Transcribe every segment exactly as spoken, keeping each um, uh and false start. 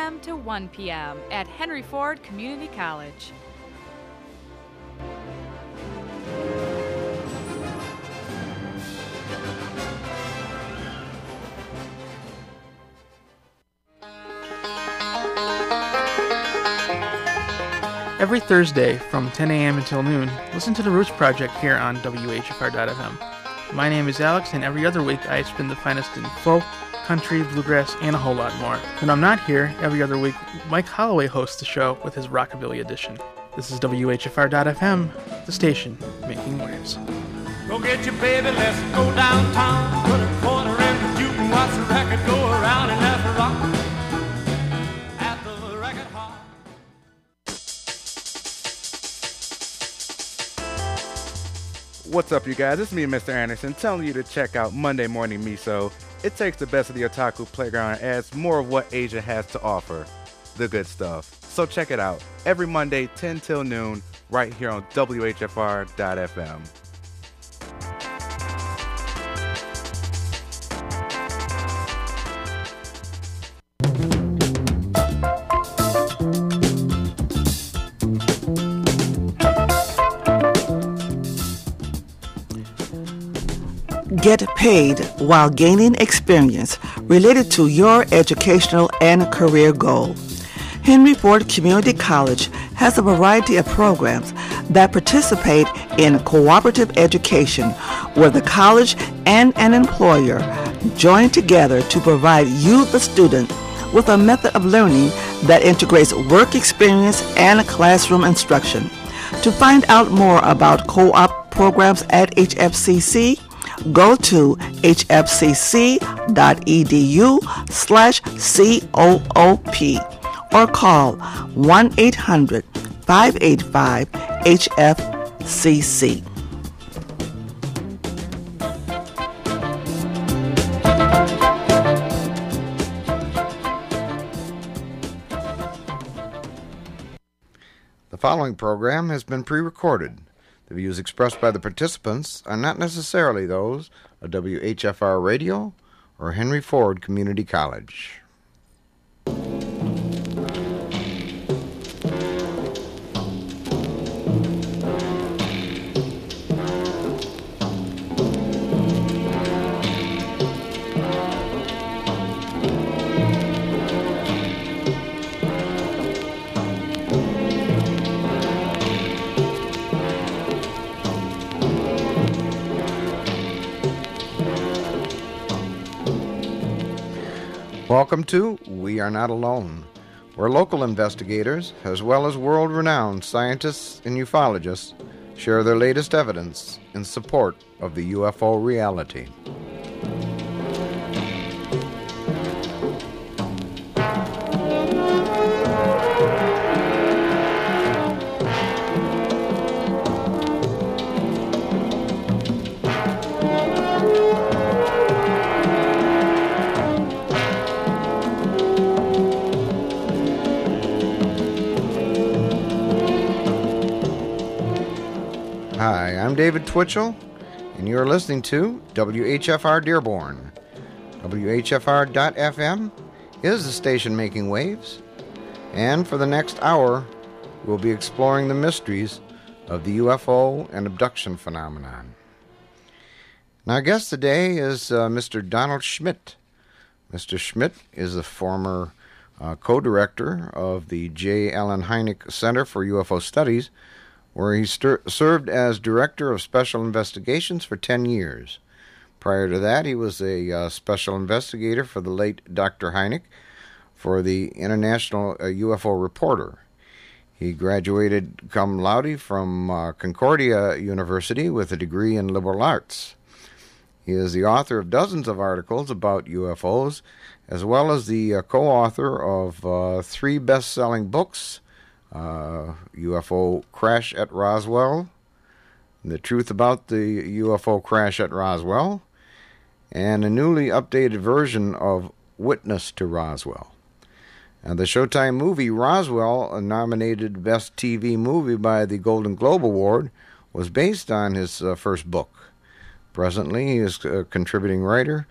a.m. to one p.m. at Henry Ford Community College. Every Thursday from ten a.m. until noon, listen to The Roots Project here on W H F R dot F M. My name is Alex, and every other week I spin the finest in folk, country, bluegrass, and a whole lot more. When I'm not here, every other week, Mike Holloway hosts the show with his Rockabilly edition. This is W H F R dot F M, the station making waves. Go get your baby, let's go downtown. Put a quarter in the juke and watch the record go around and let's rock. What's up, you guys? It's me, Mister Anderson, telling you to check out Monday Morning Miso. It takes the best of the otaku playground and adds more of what Asia has to offer. The good stuff. So check it out. Every Monday, ten till noon, right here on W H F R dot F M. Get paid while gaining experience related to your educational and career goal. Henry Ford Community College has a variety of programs that participate in cooperative education where the college and an employer join together to provide you, the student, with a method of learning that integrates work experience and classroom instruction. To find out more about co-op programs at H F C C, go to h f c c dot e d u slash C O O P or call one eight hundred five eight five H F C C. The following program has been pre-recorded. The views expressed by the participants are not necessarily those of W H F R Radio or Henry Ford Community College. Welcome to We Are Not Alone, where local investigators, as well as world-renowned scientists and ufologists, share their latest evidence in support of the U F O reality. Hi, I'm David Twitchell, and you're listening to W H F R Dearborn. W H F R dot F M is the station making waves, and for the next hour, we'll be exploring the mysteries of the U F O and abduction phenomenon. Now, our guest today is uh, Mister Donald Schmitt. Mister Schmitt is the former uh, co-director of the J. Allen Hynek Center for U F O Studies, where he stir- served as Director of Special Investigations for ten years. Prior to that, he was a uh, special investigator for the late Doctor Hynek for the International uh, U F O Reporter. He graduated cum laude from uh, Concordia University with a degree in liberal arts. He is the author of dozens of articles about U F Os, as well as the uh, co-author of uh, three best-selling books, Uh, U F O Crash at Roswell, The Truth About the U F O Crash at Roswell, and a newly updated version of Witness to Roswell. And the Showtime movie Roswell, nominated Best T V Movie by the Golden Globe Award, was based on his uh, first book. Presently, he is a contributing writer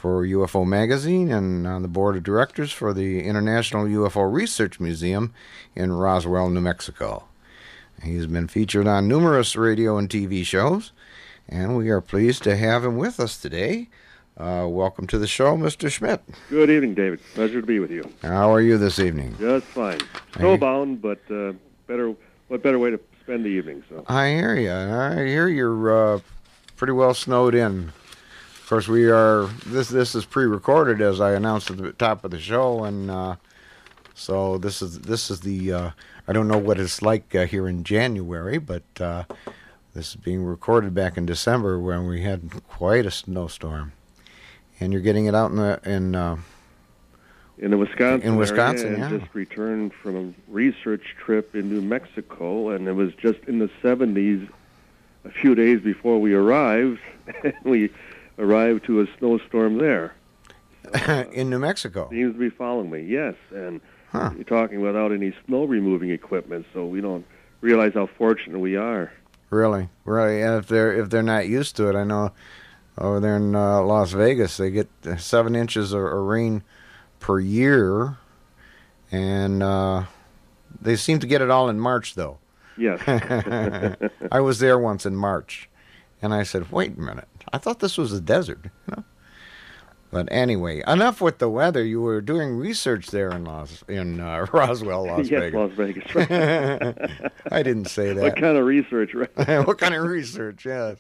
for U F O Magazine and on the board of directors for the International U F O Research Museum in Roswell, New Mexico. He's been featured on numerous radio and T V shows, and we are pleased to have him with us today. Uh, welcome to the show, Mister Schmidt. Good evening, David. Pleasure to be with you. How are you this evening? Just fine. Snowbound, but uh, better. What better way to spend the evening? So I hear you. I hear you're uh, pretty well snowed in. Of course, we are. This this is pre-recorded, as I announced at the top of the show, and uh, so this is this is the. Uh, I don't know what it's like uh, here in January, but uh, this is being recorded back in December when we had quite a snowstorm. And you're getting it out in the in uh, in the Wisconsin in Wisconsin, area, and yeah. just returned from a research trip in New Mexico, and it was just in the seventies, a few days before we arrived, and we arrived to a snowstorm there. So, uh, in New Mexico. Seems to be following me, yes, and huh. you're talking without any snow removing equipment, so we don't realize how fortunate we are. Really, really, and if they're if they're not used to it, I know. Over there in uh, Las Vegas, they get seven inches of, of rain per year, and uh, they seem to get it all in March, though. Yes. I was there once in March, and I said, wait a minute, I thought this was a desert. You know? But anyway, enough with the weather. You were doing research there in Las in uh, Roswell, Las yes, Vegas. Las Vegas. Right. I didn't say that. What kind of research, right? What kind of research, yes.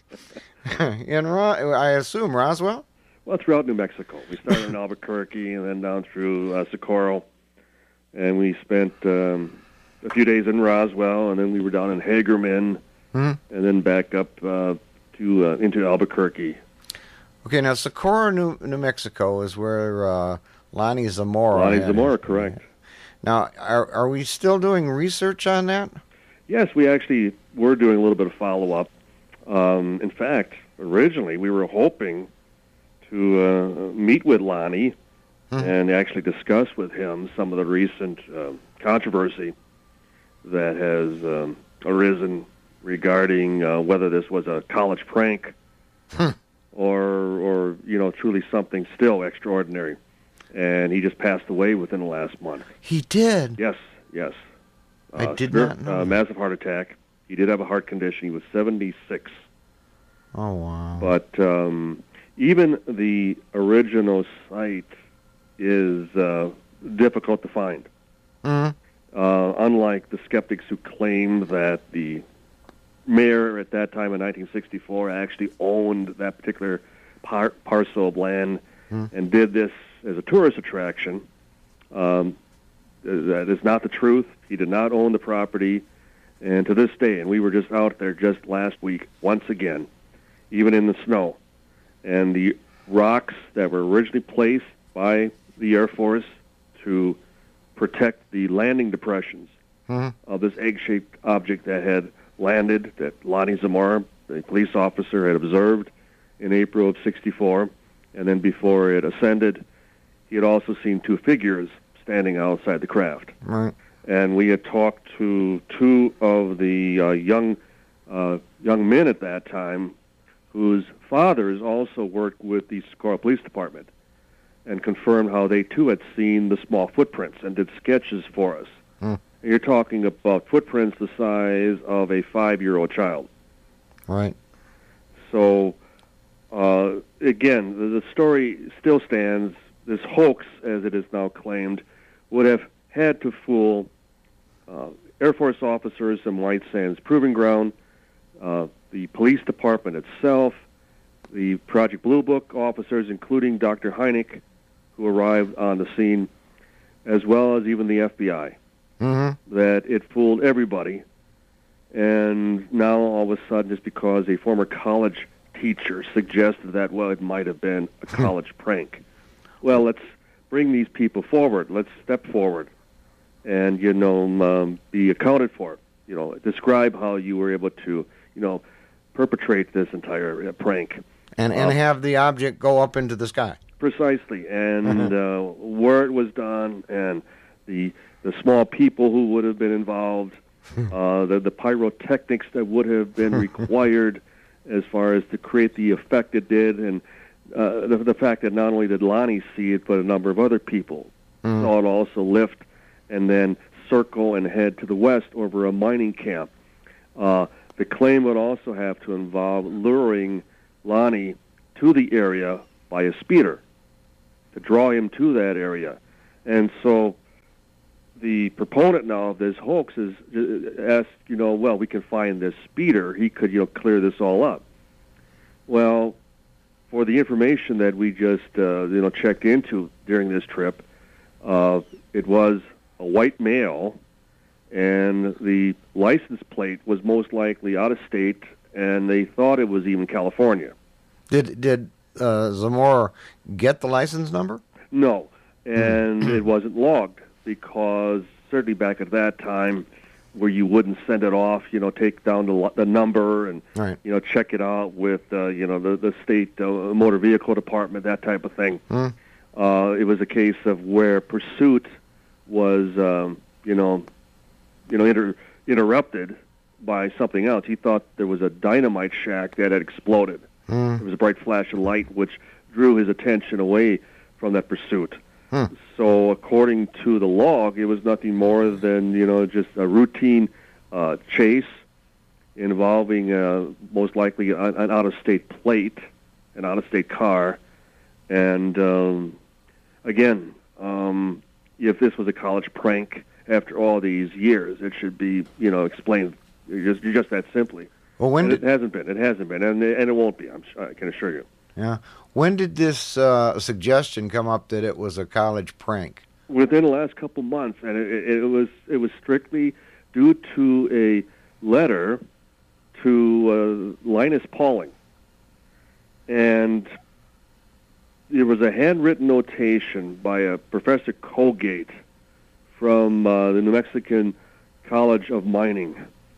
in Ro- I assume Roswell? Well, throughout New Mexico. We started in Albuquerque and then down through uh, Socorro. And we spent um, a few days in Roswell, and then we were down in Hagerman, hmm and then back up uh, to uh, into Albuquerque. Okay, now Socorro, New, New Mexico is where uh, Lonnie Zamora. Lonnie had Zamora, it. correct. Now, are are we still doing research on that? Yes, we actually were doing a little bit of follow-up. Um, in fact, originally we were hoping to uh, meet with Lonnie Hmm. and actually discuss with him some of the recent uh, controversy that has um, arisen regarding uh, whether this was a college prank Hmm. or, or you know, truly something still extraordinary. And he just passed away within the last month. He did. Yes, yes. I Uh, did severe- not know. Uh, massive heart attack. He did have a heart condition. He was seventy-six. Oh, wow. But um, even the original site is uh, difficult to find. Mhm. Uh, unlike the skeptics who claim that the mayor at that time in nineteen sixty-four actually owned that particular par- parcel of land Hmm. and did this as a tourist attraction. Um, that is not the truth. He did not own the property. And to this day, and we were just out there just last week, once again, even in the snow, and the rocks that were originally placed by the Air Force to protect the landing depressions Mhm. of this egg-shaped object that had landed, that Lonnie Zamora, the police officer, had observed in April of sixty-four, and then before it ascended, he had also seen two figures standing outside the craft. Right. And we had talked to two of the uh, young uh, young men at that time whose fathers also worked with the Socorro Police Department and confirmed how they, too, had seen the small footprints and did sketches for us. Hmm. And you're talking about footprints the size of a five-year-old child. Right. So, uh, again, the, the story still stands. This hoax, as it is now claimed, would have had to fool uh, Air Force officers in White Sands Proving Ground, uh, the police department itself, the Project Blue Book officers, including Doctor Heineck, who arrived on the scene, as well as even the F B I, Mm-hmm. that it fooled everybody. And now, all of a sudden, just because a former college teacher suggested that, well, it might have been a college prank. Well, let's bring these people forward. Let's step forward and, you know, um, be accounted for. You know, describe how you were able to, you know, perpetrate this entire uh, prank. And and Uh, have the object go up into the sky. Precisely, and uh, where it was done, and the the small people who would have been involved, uh, the the pyrotechnics that would have been required, as far as to create the effect it did, and uh, the, the fact that not only did Lonnie see it, but a number of other people Mm. saw it also lift and then circle and head to the west over a mining camp. Uh, the claim would also have to involve luring Lonnie to the area by a speeder to draw him to that area. And so the proponent now of this hoax is uh, asked, you know, well, we can find this speeder. He could, you know, clear this all up. Well, for the information that we just, uh, you know, checked into during this trip, uh, it was a white male, and the license plate was most likely out of state, and they thought it was even California. Did did uh, Zamora get the license number? No, and it wasn't logged because certainly back at that time, where you wouldn't send it off, you know, take down the the number and Right. you know check it out with uh, you know the the state uh, motor vehicle department, that type of thing. Hmm. Uh, it was a case of where pursuit was um, you know you know inter- interrupted by something else. He thought there was a dynamite shack that had exploded. Hmm. There was a bright flash of light which drew his attention away from that pursuit. Hmm. So according to the log, it was nothing more than, you know, just a routine uh, chase involving uh, most likely an, an out-of-state plate, an out-of-state car. And um, again, um, if this was a college prank after all these years, it should be, you know, explained just, just that simply. Well, when And did it hasn't been. It hasn't been, and and it won't be. I'm sure, I can assure you. yeah? When did this uh, suggestion come up that it was a college prank? Within the last couple months, and it, it, it was it was strictly due to a letter to uh, Linus Pauling, and there was a handwritten notation by a Professor Colgate from uh, the New Mexican College of Mining,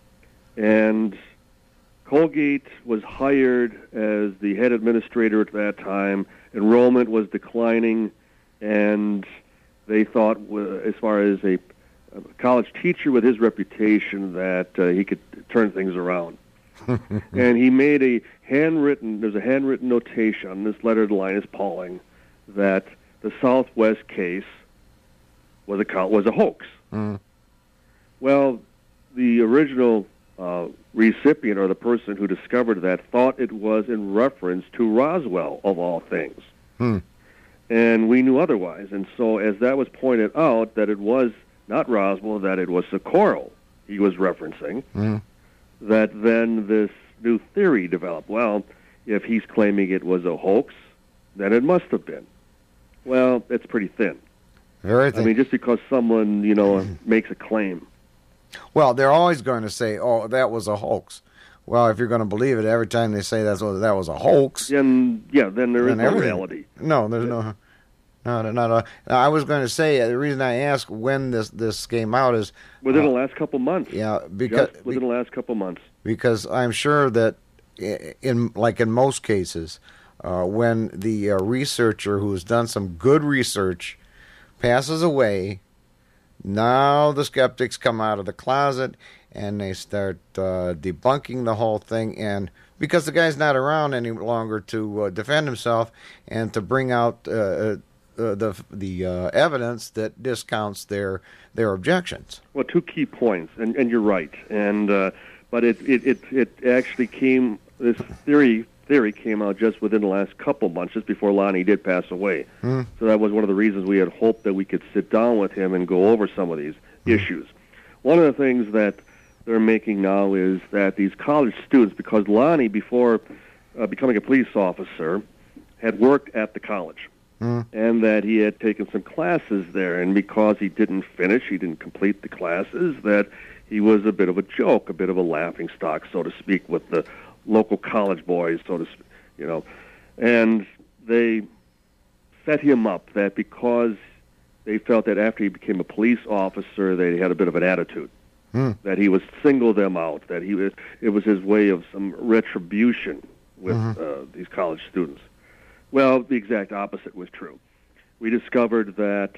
and Colgate was hired as the head administrator at that time. Enrollment was declining, and they thought, uh, as far as a, a college teacher with his reputation, that uh, he could turn things around. And he made a handwritten, there's a handwritten notation on this letter to Linus Pauling that the Southwest case was a, co- was a hoax. Mm. Well, the original uh, recipient, or the person who discovered that, thought it was in reference to Roswell, of all things. Hmm. And we knew otherwise. And so as that was pointed out, that it was not Roswell, that it was Socorro he was referencing, Mm. that then this new theory developed. Well, if he's claiming it was a hoax, then it must have been. Well, it's pretty thin. Very I thin. mean, just because someone, you know, makes a claim. Well, they're always going to say, "Oh, that was a hoax." Well, if you're going to believe it, every time they say that's that was a hoax, And, yeah, then there is then no everything- reality. No, there's no, no, no, no. Now, I was going to say uh, the reason I asked when this this came out is Within uh, the last couple months. yeah, because Just within the last couple months. because I'm sure that i- in like in most cases, uh, when the uh, researcher who has done some good research passes away, now the skeptics come out of the closet and they start uh, debunking the whole thing, and because the guy's not around any longer to uh, defend himself and to bring out uh, uh, the the uh, evidence that discounts their their objections. Well, two key points, and, and you're right. And uh, but it, it it it actually came. This theory theory came out just within the last couple months, just before Lonnie did pass away. Mm. So that was one of the reasons we had hoped that we could sit down with him and go over some of these Mm. issues. One of the things that they're making now is that these college students, because Lonnie, before uh, becoming a police officer, had worked at the college. Mm. And that he had taken some classes there, and because he didn't finish, he didn't complete the classes, that he was a bit of a joke, a bit of a laughing stock, so to speak, with the local college boys, so to speak, you know. And they set him up that because they felt that after he became a police officer, they had a bit of an attitude, Mm. that he was single them out, that he was it was his way of some retribution with Mhm. uh, these college students. Well, the exact opposite was true. We discovered that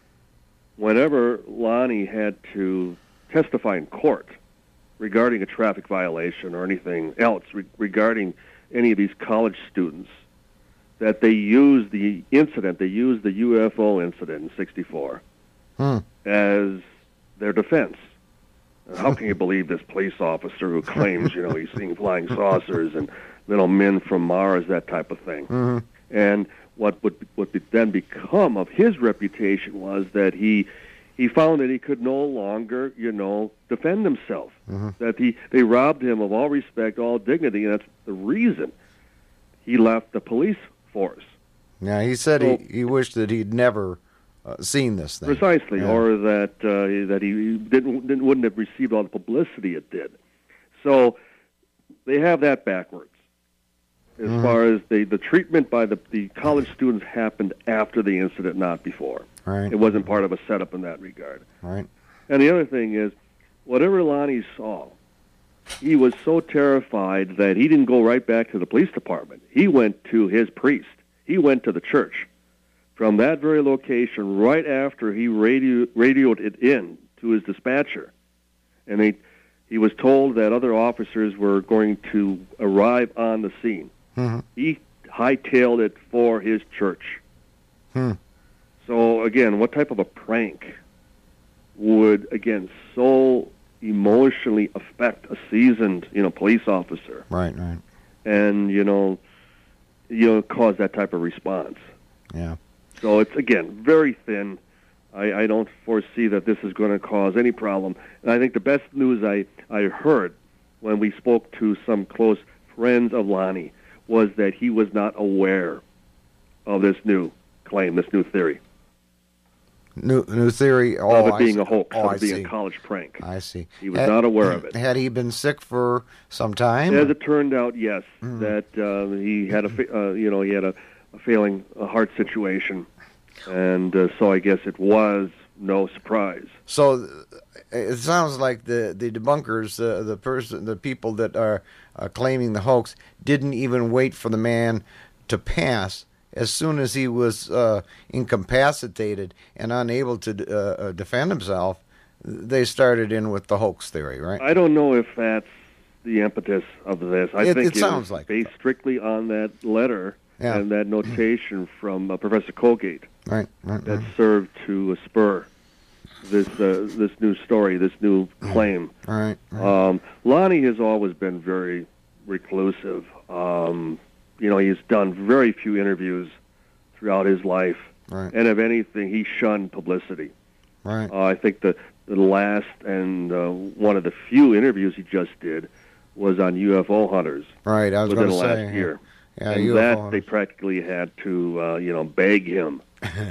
whenever Lonnie had to testify in court regarding a traffic violation or anything else re- regarding any of these college students, that they used the incident, they used the U F O incident in sixty-four Hmm. as their defense. How can you believe this police officer who claims, you know, he's seeing flying saucers and little men from Mars, that type of thing? Mhm. And what would what would then become of his reputation was that he he found that he could no longer, you know, defend himself. Mhm. That he they robbed him of all respect, all dignity, and that's the reason he left the police force. Yeah, he said So- he, he wished that he'd never uh, seen this thing. Precisely, Yeah. or that uh, that he didn't, didn't wouldn't have received all the publicity it did. So they have that backwards. As Mhm. far as the, the treatment by the, the college students happened after the incident, not before. Right. It wasn't part of a setup in that regard. Right. And the other thing is, whatever Lonnie saw, he was so terrified that he didn't go right back to the police department. He went to his priest. He went to the church. From that very location, right after he radio, radioed it in to his dispatcher, and he, he was told that other officers were going to arrive on the scene. Mhm. He hightailed it for his church. Hmm. So, again, what type of a prank would, again, so emotionally affect a seasoned, you know, police officer Right, right. and, you know, you know, cause that type of response? Yeah. So it's, again, very thin. I, I don't foresee that this is going to cause any problem. And I think the best news I, I heard when we spoke to some close friends of Lonnie was that he was not aware of this new claim, this new theory, New new theory. Oh, of it I being see. a hoax, Oh, of I it being see. a college prank. I see. He was not aware of it. Had he been sick for some time? As it turned out, yes, Mm. that uh, he had a, fa- uh, you know, he had a, a failing a heart situation, and uh, so I guess it was no surprise. So uh, it sounds like the the debunkers, uh, the person, the people that are uh, claiming the hoax, didn't even wait for the man to pass. As soon as he was uh, incapacitated and unable to uh, uh, defend himself, they started in with the hoax theory, right? I don't know if that's the impetus of this. I It- think it sounds was like based strictly on that letter Yeah. and that notation from uh, Professor Colgate Right, right, that right. served to uh, spur this uh, this new story, this new claim. All right, right. Um, Lonnie has always been very reclusive. Um, you know, he's done very few interviews throughout his life, Right. and if anything, he shunned publicity. Right. Uh, I think the, the last and uh, one of the few interviews he just did was on U F O hunters Right, I was within going the to last say. year. Yeah, and U F O that they hunters. practically had to, uh, you know, beg him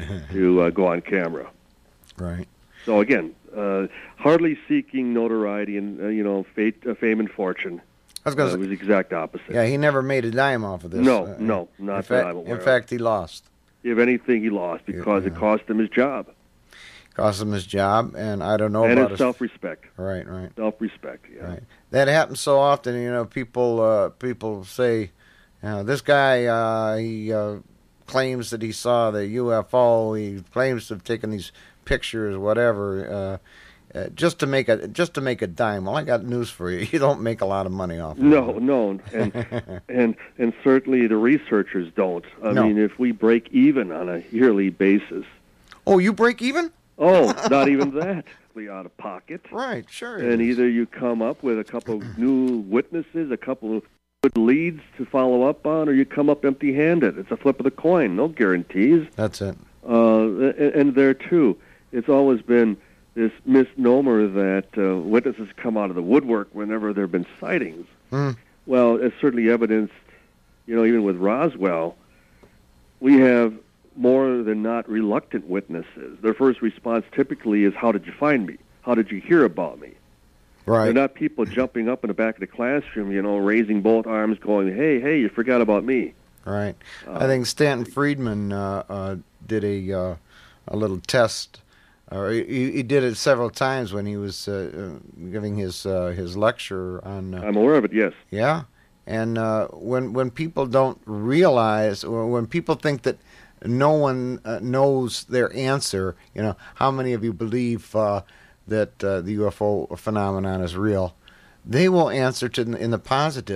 to uh, go on camera. Right. So again, uh, hardly seeking notoriety and uh, you know, fate, uh, fame and fortune. I was going Uh, to it say. was the exact opposite. Yeah, he never made a dime off of this. No, Uh, no, not in that fact, I'm aware In of. fact, he lost. If anything, he lost because it Yeah. cost him his job Cost him his job, and I don't know and about his his self-respect. Right, right. Self-respect, yeah. Right. That happens so often. You know, people uh, people say, you know, this guy uh, he uh, claims that he saw the U F O. He claims to have taken these pictures, whatever, uh, uh, just to make a just to make a dime. Well, I got news for you. You don't make a lot of money off of No, it. no, and and and certainly the researchers don't. I No. mean, if we break even on a yearly basis, Oh, you break even? oh, not even that, we out of pocket. Right, sure. it And is. either you come up with a couple of new witnesses, a couple of good leads to follow up on, or you come up empty-handed. It's a flip of the coin. No guarantees. That's it. Uh, and, and there too, it's always been this misnomer that uh, witnesses come out of the woodwork whenever there have been sightings. Mm. Well, it's certainly evidenced, you know, even with Roswell, we have more than not reluctant witnesses. Their first response typically is, "How did you find me? How did you hear about me?" Right. They're not people jumping up in the back of the classroom, you know, raising both arms, going, "Hey, hey, you forgot about me." Right. Uh, I think Stanton Friedman uh, uh, did a uh, a little test, or he, he did it several times when he was uh, uh, giving his uh, his lecture on. Uh, I'm aware of it. Yes. yeah, and uh, when when people don't realize, or when people think that no one uh, knows their answer, you know, how many of you believe uh, that uh, the U F O phenomenon is real? They will answer to in the positive.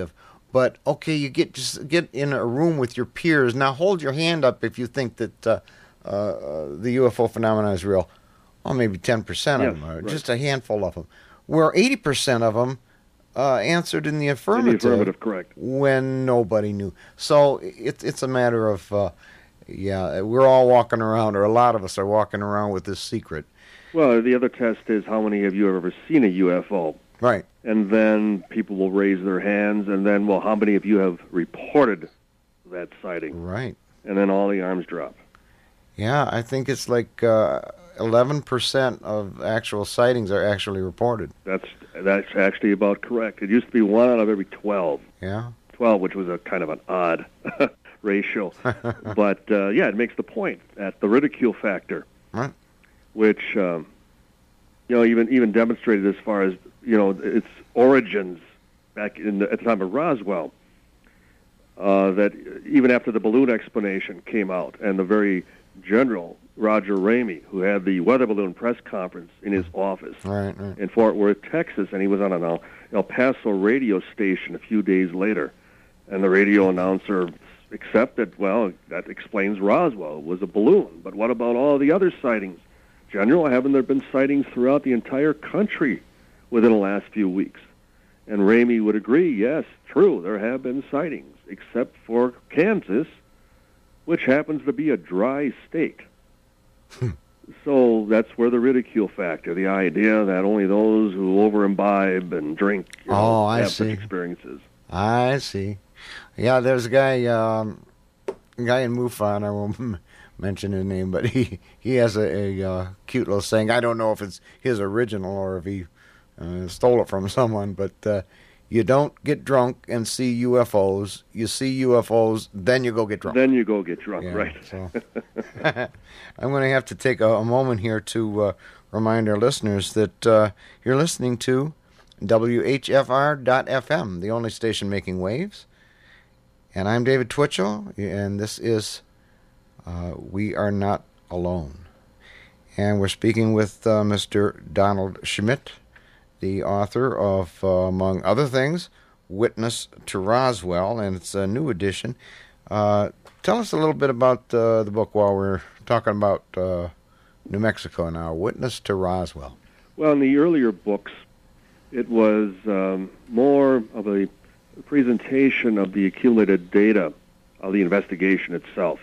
But okay, you get just get in a room with your peers. Now hold your hand up if you think that uh, uh, the U F O phenomenon is real. Oh, maybe ten percent of Yes, them are, right. just a handful of them. Where eighty percent of them uh, answered in the affirmative. In the affirmative, correct. When nobody knew. So it, it's a matter of, uh, yeah, we're all walking around, or a lot of us are walking around with this secret. Well, the other test is how many of you have ever seen a U F O? Right. And then people will raise their hands, and then, well, how many of you have reported that sighting? Right. And then all the arms drop. Yeah, I think it's like uh, eleven percent of actual sightings are actually reported. That's that's actually about correct. It used to be one out of every twelve. Yeah. twelve, which was a kind of an odd ratio. But, uh, yeah, it makes the point at the ridicule factor, Right. which, um, you know, even even demonstrated as far as, you know, its origins back in the, at the time of Roswell, uh, that even after the balloon explanation came out, and the very general Roger Ramey, who had the weather balloon press conference in his office Right, right. in Fort Worth, Texas, and he was on an El, El Paso radio station a few days later, and the radio announcer accepted, well, that explains Roswell. It was a balloon, but what about all the other sightings? General, haven't there been sightings throughout the entire country within the last few weeks? And Ramey would agree, yes, true, there have been sightings, except for Kansas, which happens to be a dry state. So that's where the ridicule factor, the idea that only those who over-imbibe and drink you know, Oh, I have see. such experiences. I see. Yeah, there's a guy, um, a guy in MUFON, I won't m- mention his name, but he, he has a, a uh, cute little saying. I don't know if it's his original or if he uh, stole it from someone, but uh, you don't get drunk and see U F Os. You see U F Os, then you go get drunk. Then you go get drunk, Yeah, right? So I'm going to have to take a, a moment here to uh, remind our listeners that uh, you're listening to W H F R dot F M, the only station making waves. And I'm David Twitchell, and this is uh, We Are Not Alone. And we're speaking with uh, Mister Donald Schmitt, the author of, uh, among other things, Witness to Roswell, and it's a new edition. Uh, tell us a little bit about uh, the book while we're talking about uh, New Mexico now, Witness to Roswell. Well, in the earlier books, it was um, more of a presentation of the accumulated data of the investigation itself.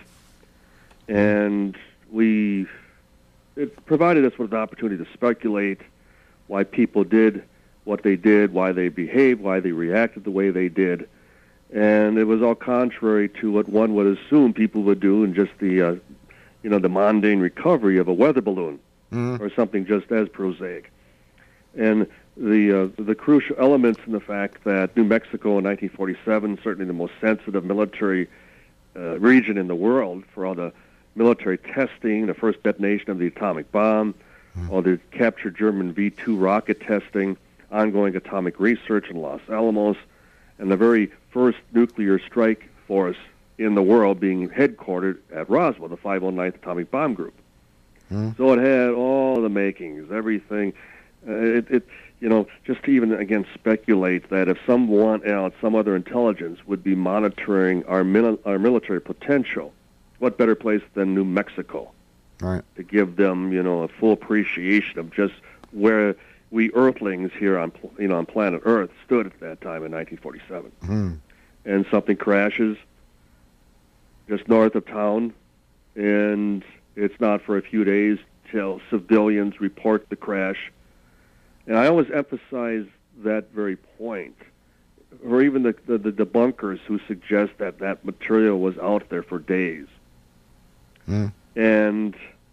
And we, it provided us with an opportunity to speculate why people did what they did, why they behaved, why they reacted the way they did. And it was all contrary to what one would assume people would do in just the, uh, you know, the mundane recovery of a weather balloon Mm-hmm. or something just as prosaic. And the uh, the crucial elements in the fact that New Mexico in nineteen forty-seven, certainly the most sensitive military uh, region in the world for all the military testing, the first detonation of the atomic bomb, mm-hmm. all the captured German V two rocket testing, ongoing atomic research in Los Alamos, and the very first nuclear strike force in the world being headquartered at Roswell, the five oh ninth Atomic Bomb Group. Mm-hmm. So it had all the makings, everything. Uh, it, it, you know, just to even, again, speculate that if someone else, some other intelligence, would be monitoring our, mil- our military potential, what better place than New Mexico? Right. To give them, you know, a full appreciation of just where we Earthlings here on, you know, on planet Earth stood at that time in nineteen forty-seven. Mm-hmm. And something crashes just north of town, and it's not for a few days till civilians report the crash. And I always emphasize that very point, or even the, the, the debunkers who suggest that that material was out there for days. Mm. And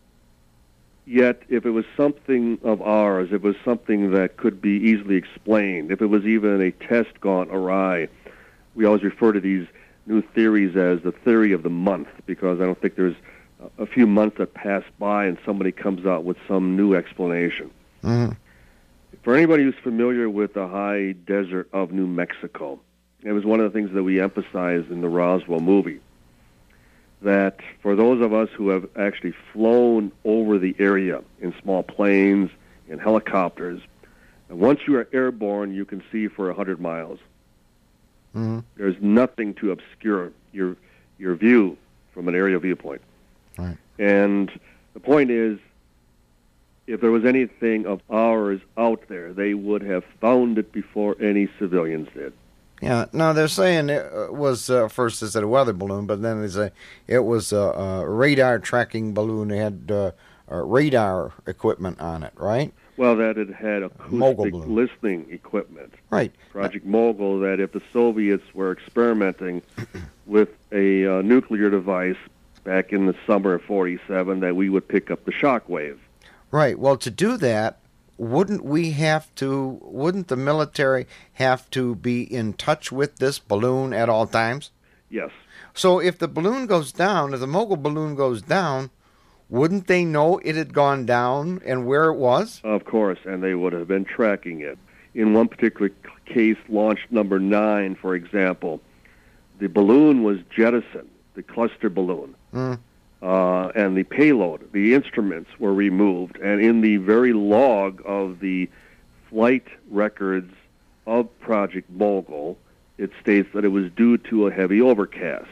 yet, if it was something of ours, if it was something that could be easily explained, if it was even a test gone awry, we always refer to these new theories as the theory of the month, because I don't think there's a few months that pass by and somebody comes out with some new explanation. Mm-hmm. For anybody who's familiar with the high desert of New Mexico, it was one of the things that we emphasized in the Roswell movie, that for those of us who have actually flown over the area in small planes, in helicopters, and once you are airborne, you can see for one hundred miles. Mm-hmm. There's nothing to obscure your your view from an aerial viewpoint. Right. And the point is, if there was anything of ours out there, they would have found it before any civilians did. Yeah. Now they're saying it was uh, first they said a weather balloon, but then they say it was a, a radar tracking balloon. They had uh, uh, radar equipment on it, right? Well, that it had Mogul acoustic balloon. listening equipment. Right. Project Mogul, that if the Soviets were experimenting with a uh, nuclear device back in the summer of forty-seven, that we would pick up the shock wave. Right. Well, to do that, wouldn't we have to, wouldn't the military have to be in touch with this balloon at all times? Yes. So if the balloon goes down, if the Mogul balloon goes down, wouldn't they know it had gone down and where it was? Of course, and they would have been tracking it. In one particular case, launch number nine, for example, the balloon was jettisoned, the cluster balloon, Mm. uh, and the payload, the instruments were removed, and in the very log of the flight records of Project Mogul, it states that it was due to a heavy overcast.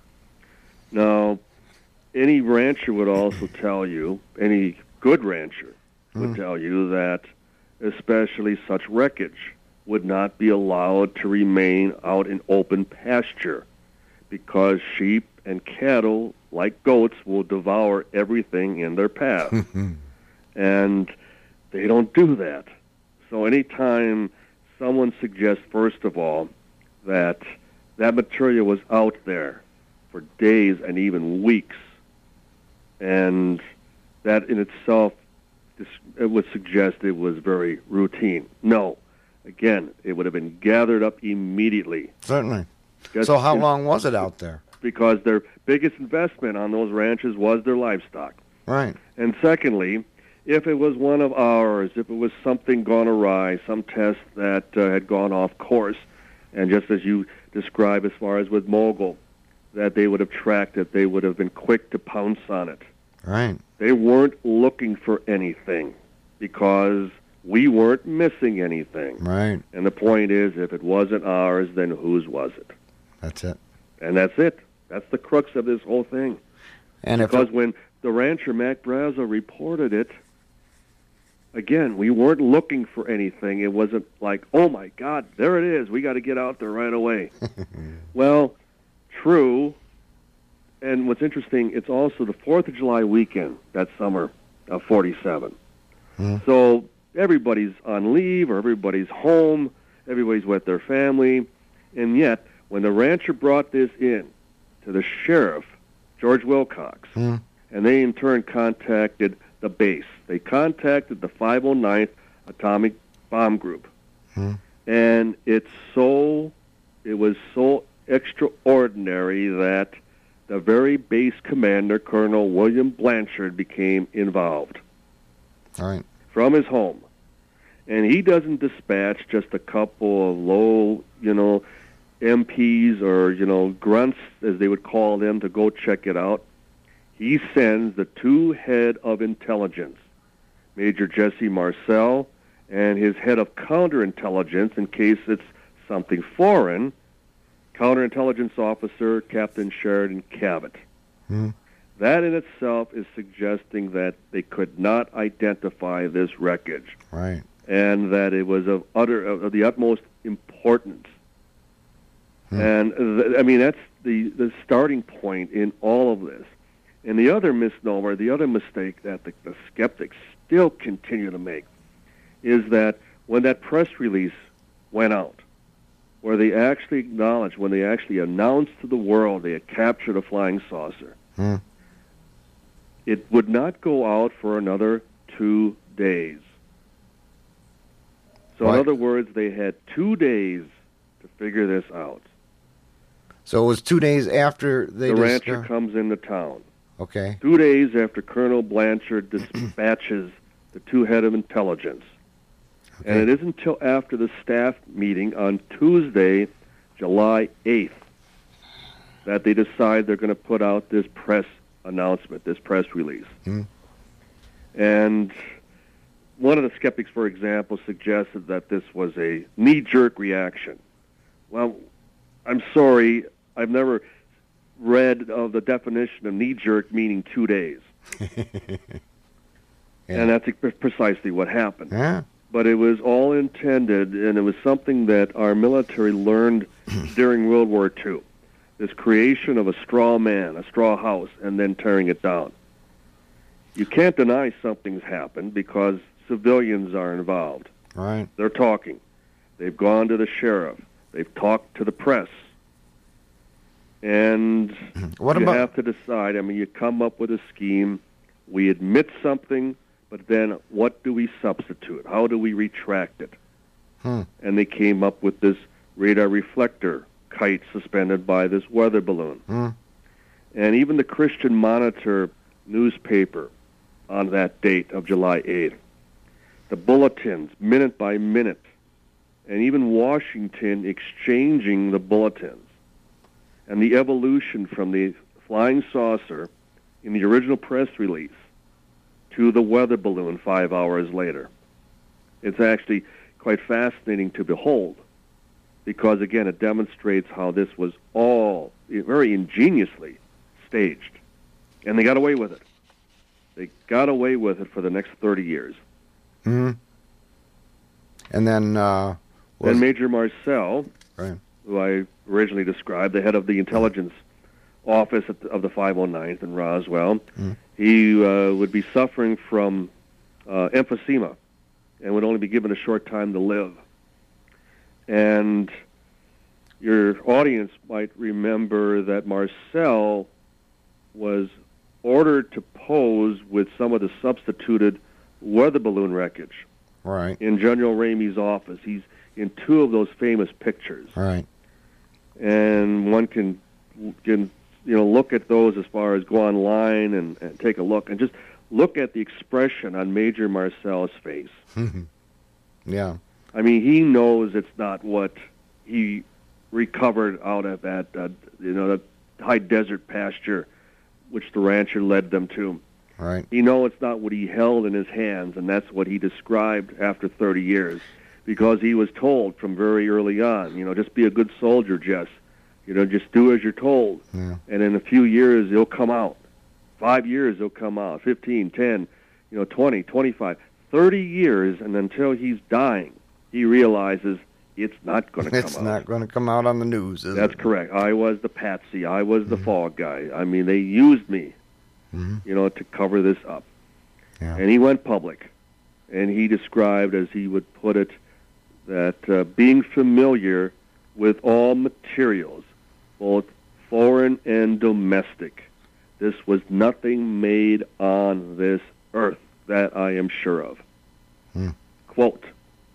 Now, any rancher would also tell you, any good rancher would Mm. tell you that especially such wreckage would not be allowed to remain out in open pasture because sheep and cattle, like goats, will devour everything in their path. And they don't do that. So anytime someone suggests, first of all, that that material was out there for days and even weeks, and that in itself it would suggest it was very routine. No. Again, it would have been gathered up immediately. Certainly. Just So how in- long was it out there? Because their biggest investment on those ranches was their livestock. Right. And secondly, if it was one of ours, if it was something gone awry, some test that uh, had gone off course, and just as you describe as far as with Mogul, that they would have tracked it, they would have been quick to pounce on it. Right. They weren't looking for anything because we weren't missing anything. Right. And the point is, if it wasn't ours, then whose was it? That's it. And that's it. That's the crux of this whole thing. And if Because it, when the rancher, Mac Brazo, reported it, again, we weren't looking for anything. It wasn't like, oh, my God, there it is. We got to get out there right away. Well, true. And what's interesting, it's also the fourth of July weekend that summer of forty-seven. Hmm. So everybody's on leave or everybody's home, everybody's with their family, and yet when the rancher brought this in to the sheriff, George Wilcox, Hmm. and they in turn contacted the base. They contacted the five oh ninth Atomic Bomb Group. Hmm. And it's so, it was so extraordinary that the very base commander, Colonel William Blanchard, became involved Right. from his home. And he doesn't dispatch just a couple of low, you know, M Ps or, you know, grunts, as they would call them, to go check it out. He sends the two head of intelligence, Major Jesse Marcel and his head of counterintelligence, in case it's something foreign, counterintelligence officer Captain Sheridan Cabot. Hmm. That in itself is suggesting that they could not identify this wreckage, Right. and that it was of utter of the utmost importance. Hmm. And th- I mean, that's the the starting point in all of this. And the other misnomer, the other mistake that the, the skeptics still continue to make, is that when that press release went out, where they actually acknowledged, when they actually announced to the world they had captured a flying saucer, Hmm. it would not go out for another two days. So Why? in other words, they had two days to figure this out. So it was two days after they The dis- rancher comes into town. Okay. Two days after Colonel Blanchard dispatches the two head of intelligence. And it isn't until after the staff meeting on Tuesday, July eighth, that they decide they're going to put out this press announcement, this press release. Hmm. And one of the skeptics, for example, suggested that this was a knee-jerk reaction. Well, I'm sorry, I've never read of the definition of knee-jerk meaning two days. Yeah. And that's precisely what happened. Yeah. But it was all intended, and it was something that our military learned during World War Two. This creation of a straw man, a straw house, and then tearing it down. You can't deny something's happened because civilians are involved. Right. They're talking. They've gone to the sheriff. They've talked to the press. And What you about- have to decide. I mean, you come up with a scheme. We admit something, but then what do we substitute? How do we retract it? Hmm. And they came up with this radar reflector kite suspended by this weather balloon. Hmm. And even the Christian Monitor newspaper on that date of July eighth, the bulletins, minute by minute, and even Washington exchanging the bulletins, and the evolution from the flying saucer in the original press release to the weather balloon five hours later. It's actually quite fascinating to behold because, again, it demonstrates how this was all very ingeniously staged. And they got away with it. They got away with it for the next thirty years. Hmm. And then, uh, was, Then Major Marcel, right. who I originally described, the head of the intelligence office at the, of the five oh ninth in Roswell, Mm. he uh, would be suffering from uh, emphysema and would only be given a short time to live. And your audience might remember that Marcel was ordered to pose with some of the substituted weather balloon wreckage Right. in General Ramey's office. He's in two of those famous pictures. Right. And one can can you know look at those as far as go online and, and take a look and just look at the expression on Major Marcel's face. Yeah. I mean, he knows it's not what he recovered out of that uh, you know that high desert pasture which the rancher led them to. Right. He knows it's not what he held in his hands, and that's what he described after thirty years, because he was told from very early on, you know, just be a good soldier, Jess. You know, just do as you're told. Yeah. And in a few years, it'll come out. Five years, it'll come out. Fifteen, ten, you know, twenty, twenty-five, thirty years, and until he's dying, he realizes it's not going to come out. It's not going to come out on the news, is That's it? correct. I was the patsy. I was the fog guy. I mean, they used me, Mhm. you know, to cover this up. Yeah. And he went public, and he described, as he would put it, that uh, being familiar with all materials, both foreign and domestic, this was nothing made on this earth, that I am sure of. Hmm. Quote.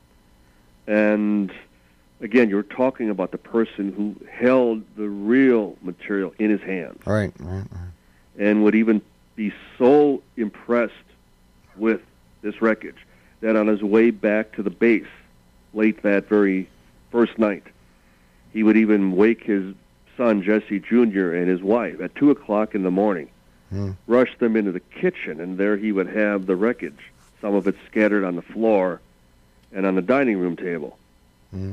And again, you're talking about the person who held the real material in his hands Right. Right. Right. and would even be so impressed with this wreckage that on his way back to the base late that very first night, he would even wake his son, Jesse Junior, and his wife at two o'clock in the morning, Hmm. rush them into the kitchen, and there he would have the wreckage, some of it scattered on the floor and on the dining room table. Hmm.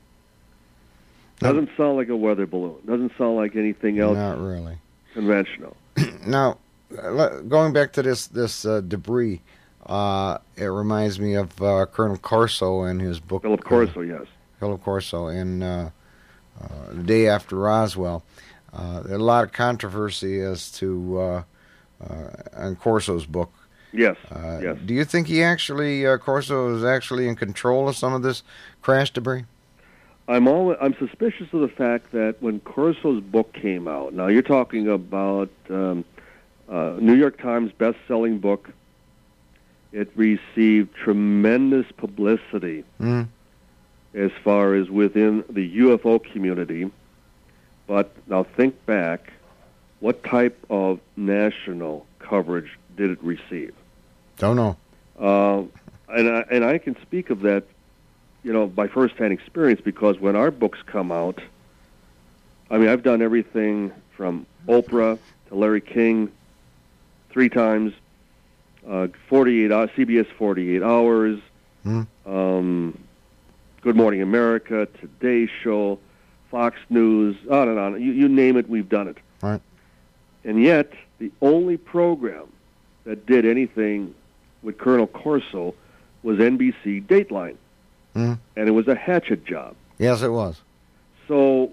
Doesn't sound like a weather balloon. Doesn't sound like anything else Not really. conventional. Now, uh, le- going back to this this uh, debris, uh, it reminds me of uh, Colonel Corso and his book. Philip Corso, yes. Philip Corso, in uh, uh, The Day After Roswell. Uh, there's a lot of controversy as to uh, uh, on Corso's book. Yes, Uh, yes. Do you think he actually, uh, Corso, is actually in control of some of this crash debris? I'm all, I'm suspicious of the fact that when Corso's book came out, now you're talking about um, uh, New York Times best-selling book. It received tremendous publicity Mm. as far as within the U F O community. But now think back, what type of national coverage did it receive? Don't know. Uh, and I, and I can speak of that, you know, by firsthand experience, because when our books come out, I mean, I've done everything from Oprah to Larry King three times, uh, forty-eight hours, C B S forty-eight hours, Hmm. um, Good Morning America, Today Show, Fox News, on and on. You, you name it, we've done it. Right. And yet, the only program that did anything with Colonel Corso was N B C Dateline. Mm. And it was a hatchet job. Yes, it was. So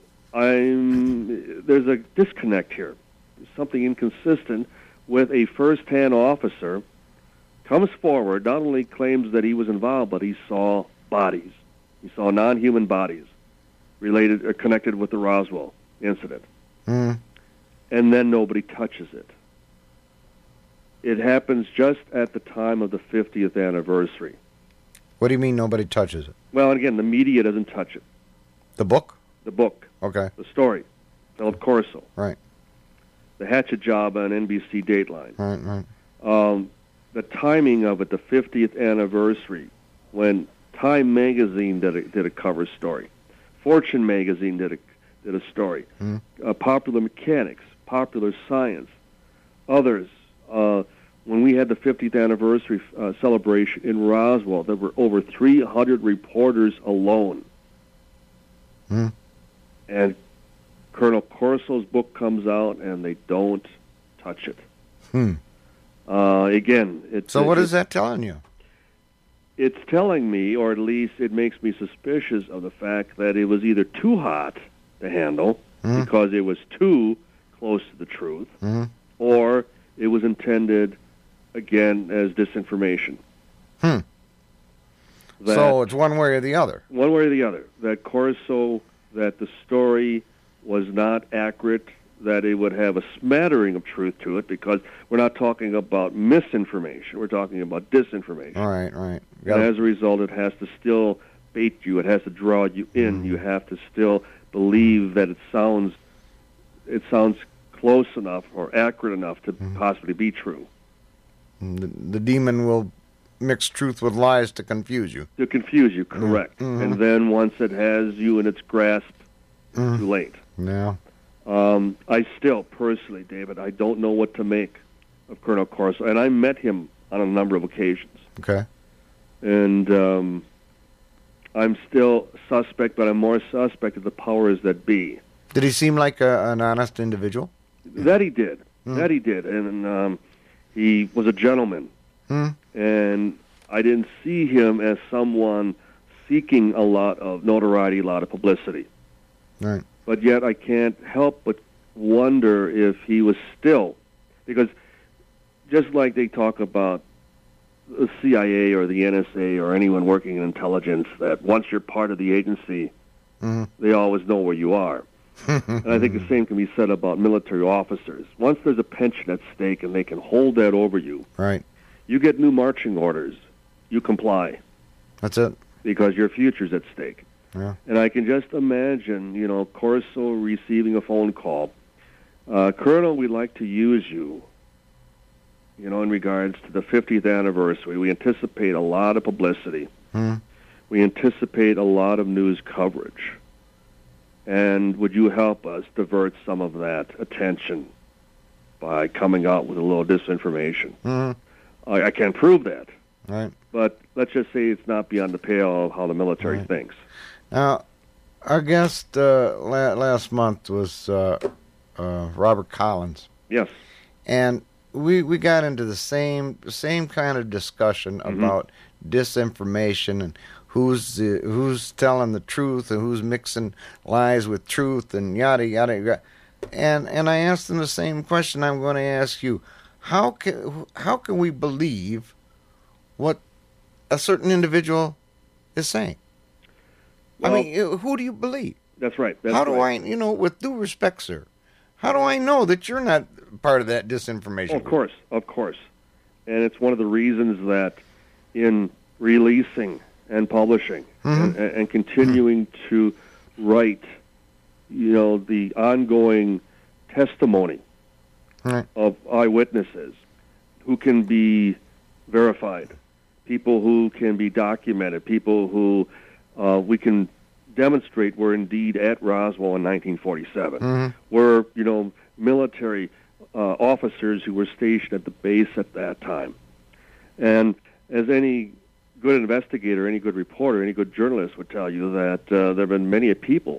I'm there's a disconnect here. There's something inconsistent with a first-hand officer comes forward, not only claims that he was involved, but he saw bodies. He saw non-human bodies related or connected with the Roswell incident. Mm. And then nobody touches it. It happens just at the time of the fiftieth anniversary. What do you mean nobody touches it? Well, and again, the media doesn't touch it. The book? The book. Okay. The story. Philip Corso. Right. The hatchet job on N B C Dateline. Right, right. Um, the timing of it, the fiftieth anniversary, when Time Magazine did a, did a cover story. Fortune Magazine did a, did a story. Mm. Uh, Popular Mechanics, Popular Science, others. Uh, when we had the fiftieth anniversary uh, celebration in Roswell, there were over three hundred reporters alone. Mm. And Colonel Corso's book comes out, and they don't touch it. Hmm. Uh, again, it's... So what it, is that telling you? It's telling me, or at least it makes me suspicious of the fact that it was either too hot to handle, Mm. because it was too close to the truth, Mm. or it was intended, again, as disinformation. Hmm. That So it's one way or the other. one way or the other, that Corso, that the story was not accurate, that it would have a smattering of truth to it, because we're not talking about misinformation, we're talking about disinformation. All right, right. And Gotta- as a result, it has to still bait you, it has to draw you in, you have to still believe that it sounds it sounds close enough or accurate enough to possibly be true. the, the demon will mix truth with lies to confuse you. To confuse you, correct. Mhm. And then once it has you in its grasp, Mhm. too late. Yeah. Um, I still, personally, David, I don't know what to make of Colonel Corso. And I met him on a number of occasions. Okay. And um, I'm still suspect, but I'm more suspect of the powers that be. Did he seem like a, an honest individual? That he did. Mm. That he did. And um, he was a gentleman. Hmm. And I didn't see him as someone seeking a lot of notoriety, a lot of publicity. Right. But yet I can't help but wonder if he was still, because just like they talk about the C I A or the N S A or anyone working in intelligence, that once you're part of the agency, Mm-hmm. they always know where you are. And I think the same can be said about military officers. Once there's a pension at stake and they can hold that over you, Right. you get new marching orders, you comply, That's it. because your future's at stake. Yeah. And I can just imagine, you know, Corso receiving a phone call. Uh, Colonel, we'd like to use you, you know, in regards to the fiftieth anniversary. We anticipate a lot of publicity. Hmm. We anticipate a lot of news coverage. And would you help us divert some of that attention by coming out with a little disinformation? Hmm. I, I can't prove that, Right. but let's just say it's not beyond the pale of how the military Right. thinks. Now, our guest uh, la- last month was uh, uh, Robert Collins, Yes. and we we got into the same same kind of discussion Mhm. about disinformation and who's uh, who's telling the truth and who's mixing lies with truth and yada yada yada. And and I asked him the same question I'm going to ask you: How can how can we believe what a certain individual is saying? Well, I mean, uh, who do you believe? That's right. That's How do right. I, you know, with due respect, sir, how do I know that you're not part of that disinformation? Oh, of course, of course. And it's one of the reasons that in releasing and publishing Mhm. and, and continuing to write, you know, the ongoing testimony Right. of eyewitnesses who can be verified, people who can be documented, people who uh, we can demonstrate were indeed at Roswell in nineteen forty-seven, Mhm. were, you know, military uh, officers who were stationed at the base at that time. And as any good investigator, any good reporter, any good journalist would tell you that uh, there have been many people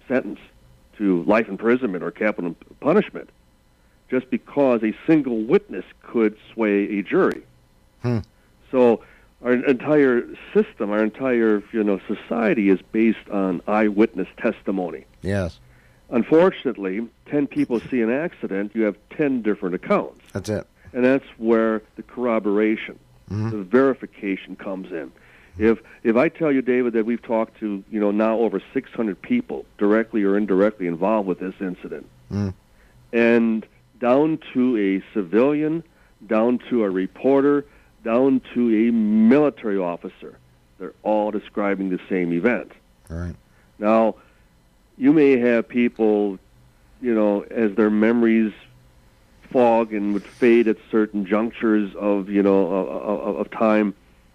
sentence to life imprisonment or capital punishment just because a single witness could sway a jury. Hmm. So our entire system, our entire you know society is based on eyewitness testimony. Yes. Unfortunately, ten people see an accident, you have ten different accounts. That's it. And that's where the corroboration, Mhm. the verification comes in. If if I tell you, David, that we've talked to, you know, now over six hundred people directly or indirectly involved with this incident, Mm. and down to a civilian, down to a reporter, down to a military officer, they're all describing the same event. All right. Now, you may have people, you know, as their memories fog and would fade at certain junctures of, you know, of, of time,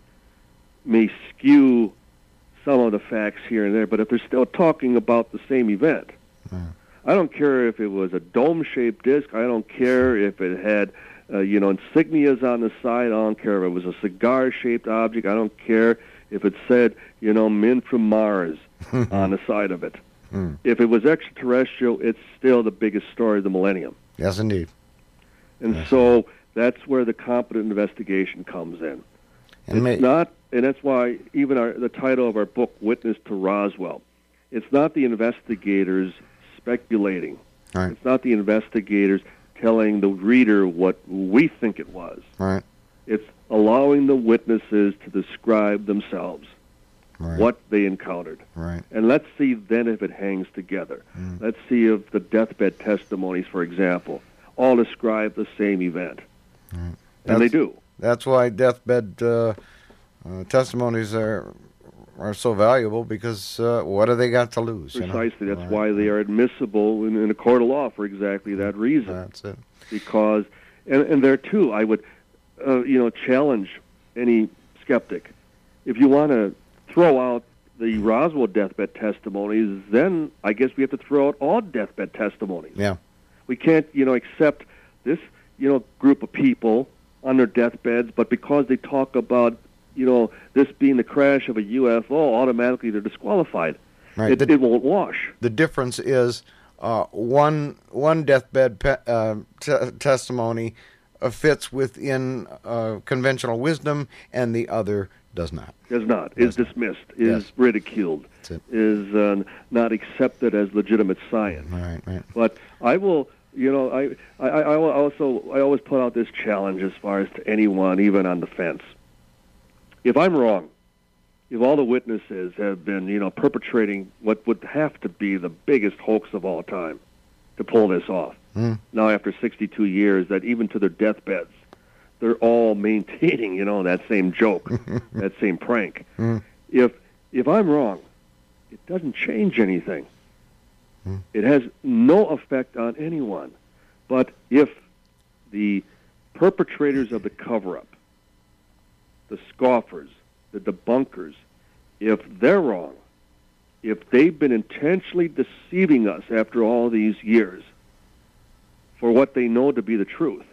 may skew some of the facts here and there. But if they're still talking about the same event, Mm. I don't care if it was a dome-shaped disc. I don't care if it had, uh, you know, insignias on the side. I don't care if it was a cigar-shaped object. I don't care if it said, you know, men from Mars on the side of it. Mm. If it was extraterrestrial, it's still the biggest story of the millennium. Yes, indeed. And Yes. so that's where the competent investigation comes in. And it's may- not, and that's why even our, the title of our book, Witness to Roswell, it's not the investigators speculating. Right. It's not the investigators telling the reader what we think it was. Right. It's allowing the witnesses to describe themselves, Right. what they encountered. Right. And let's see then if it hangs together. Mm. Let's see if the deathbed testimonies, for example, all describe the same event. Right. And That's- they do. That's why deathbed uh, uh, testimonies are are so valuable, because uh, what do they got to lose? you know? Precisely. That's Right. why they are admissible in, in a court of law for exactly that reason. That's it. Because, and, and there too, I would, uh, you know, challenge any skeptic. If you want to throw out the Roswell deathbed testimonies, then I guess we have to throw out all deathbed testimonies. Yeah. We can't, you know, accept this, you know, group of people on their deathbeds, but because they talk about, you know, this being the crash of a U F O, automatically they're disqualified. Right. It, The- it won't wash. The difference is uh, one one deathbed pe- uh, t- testimony uh, fits within uh, conventional wisdom, and the other does not. Does not, is dismissed, is Yes. ridiculed, That's it. is uh, not accepted as legitimate science. All right. Right. But I will, you know, I, I, I will also, I always put out this challenge as far as to anyone, even on the fence. If I'm wrong, if all the witnesses have been, you know, perpetrating what would have to be the biggest hoax of all time to pull this off, Mm. now after sixty-two years, that even to their deathbeds, they're all maintaining, you know, that same joke, that same prank. Mm. If if I'm wrong, it doesn't change anything. Mm. It has no effect on anyone. But if the perpetrators of the cover-up, the scoffers, the debunkers, if they're wrong, if they've been intentionally deceiving us after all these years for what they know to be the truth,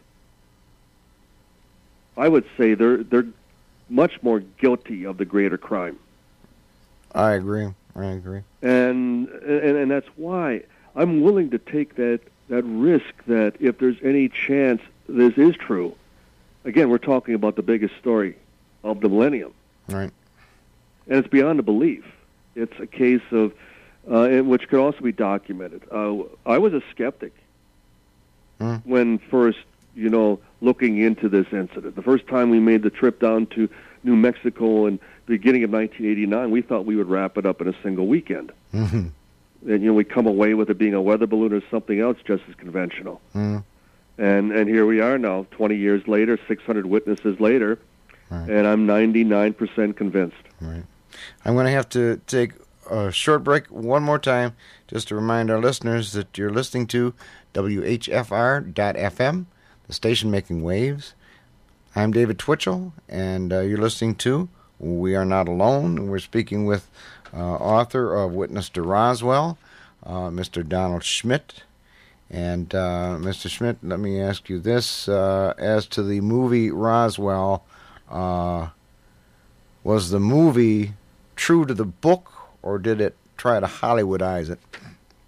I would say they're they're much more guilty of the greater crime. I agree. I agree. And and and that's why I'm willing to take that that risk that if there's any chance this is true, again, we're talking about the biggest story of the millennium. Right. And it's beyond a belief. It's a case of, uh, in which could also be documented. Uh, I was a skeptic Mm. when first, you know, looking into this incident. The first time we made the trip down to New Mexico in the beginning of nineteen eighty-nine, we thought we would wrap it up in a single weekend. Mm-hmm. And, you know, we come away with it being a weather balloon or something else just as conventional. Mm. And and here we are now, twenty years later, six hundred witnesses later, Right. and I'm ninety-nine percent convinced. Right. I'm going to have to take a short break one more time just to remind our listeners that you're listening to W H F R dot F M, the station making waves. I'm David Twitchell, and uh, you're listening to We Are Not Alone. We're speaking with uh, author of Witness to Roswell, uh, Mister Donald Schmidt. And uh, Mister Schmidt, let me ask you this. Uh, as to the movie Roswell, uh, was the movie true to the book, or did it try to Hollywoodize it?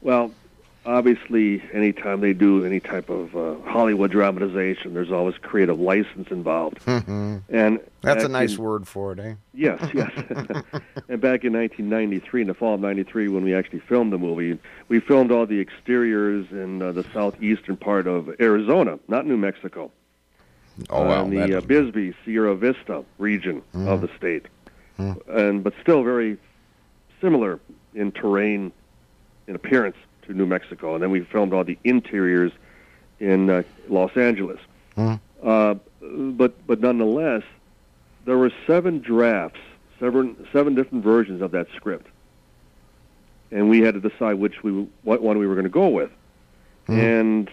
Well, obviously, anytime they do any type of uh, Hollywood dramatization, there's always creative license involved. Mm-hmm. And That's a back nice in- word for it, eh? Yes, yes. And back in nineteen ninety-three, in the fall of ninety-three, when we actually filmed the movie, we filmed all the exteriors in uh, the southeastern part of Arizona, not New Mexico. Oh, wow. Uh, in that the uh, is- Bisbee, Sierra Vista region Mhm. of the state. Mhm. And but still very similar in terrain, in appearance to New Mexico. And then we filmed all the interiors in uh, Los Angeles. Mhm. Uh, but but nonetheless, there were seven drafts, seven seven different versions of that script, and we had to decide which we what one we were going to go with, Mhm. and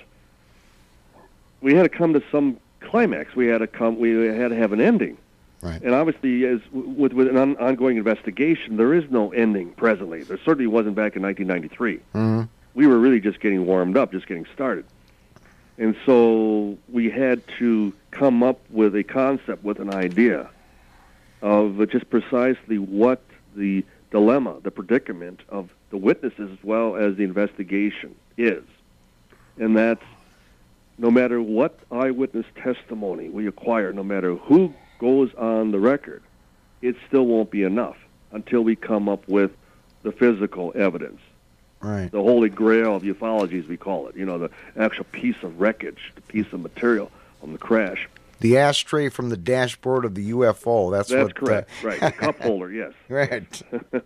we had to come to some climax. We had to come. We had to have an ending. Right. And obviously, as with with an on, ongoing investigation, there is no ending presently. There certainly wasn't back in nineteen ninety-three. Mhm. We were really just getting warmed up, just getting started. And so we had to come up with a concept, with an idea of just precisely what the dilemma, the predicament of the witnesses as well as the investigation is. And that's no matter what eyewitness testimony we acquire, no matter who goes on the record, it still won't be enough until we come up with the physical evidence. Right. The holy grail of ufology, as we call it. You know, the actual piece of wreckage, the piece of material on the crash. The ashtray from the dashboard of the U F O. That's, That's what. correct. Uh, Right. The cup holder, yes. Right.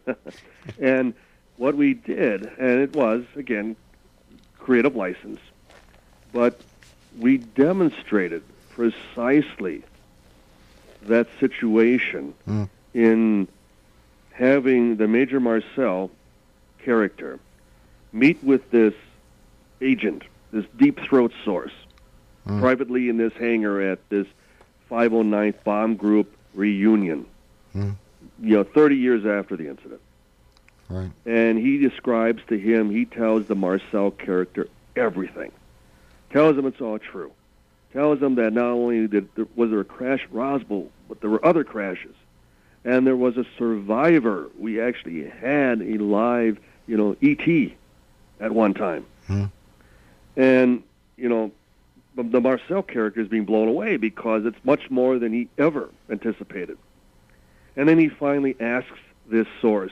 And what we did, and it was, again, creative license, but we demonstrated precisely that situation Mm. in having the Major Marcel character meet with this agent, this deep throat source, Mm. privately in this hangar at this five oh ninth Bomb Group reunion, Mm. you know, thirty years after the incident. Right. And he describes to him, he tells the Marcel character everything. Tells him it's all true. Tells him that not only did there, was there a crash at Roswell, but there were other crashes. And there was a survivor. We actually had a live, you know, E T at one time. Hmm. And, you know, the- the Marcel character is being blown away because it's much more than he ever anticipated. And then he finally asks this source,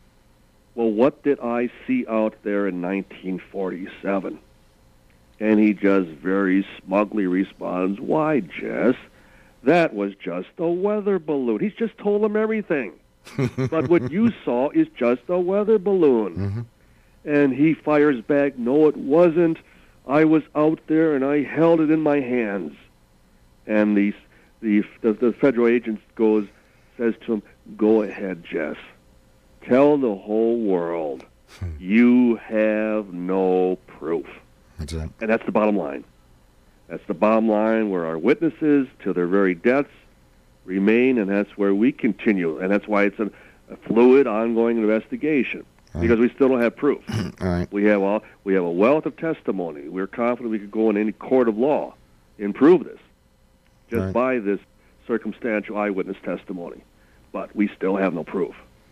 well, what did I see out there in nineteen forty-seven? And he just very smugly responds, why, Jess, that was just a weather balloon. He's just told him everything. But what you saw is just a weather balloon. Mm-hmm. And he fires back, no, it wasn't. I was out there and I held it in my hands. And the, the, the, the federal agent goes, says to him, go ahead, Jess. Tell the whole world you have no proof. That's it. And that's the bottom line. That's the bottom line where our witnesses, to their very deaths, remain, and that's where we continue. And that's why it's a, a fluid, ongoing investigation, Right. because we still don't have proof. All right. We have all, we have a wealth of testimony. We're confident we could go in any court of law and prove this just Right. by this circumstantial eyewitness testimony. But we still have no proof.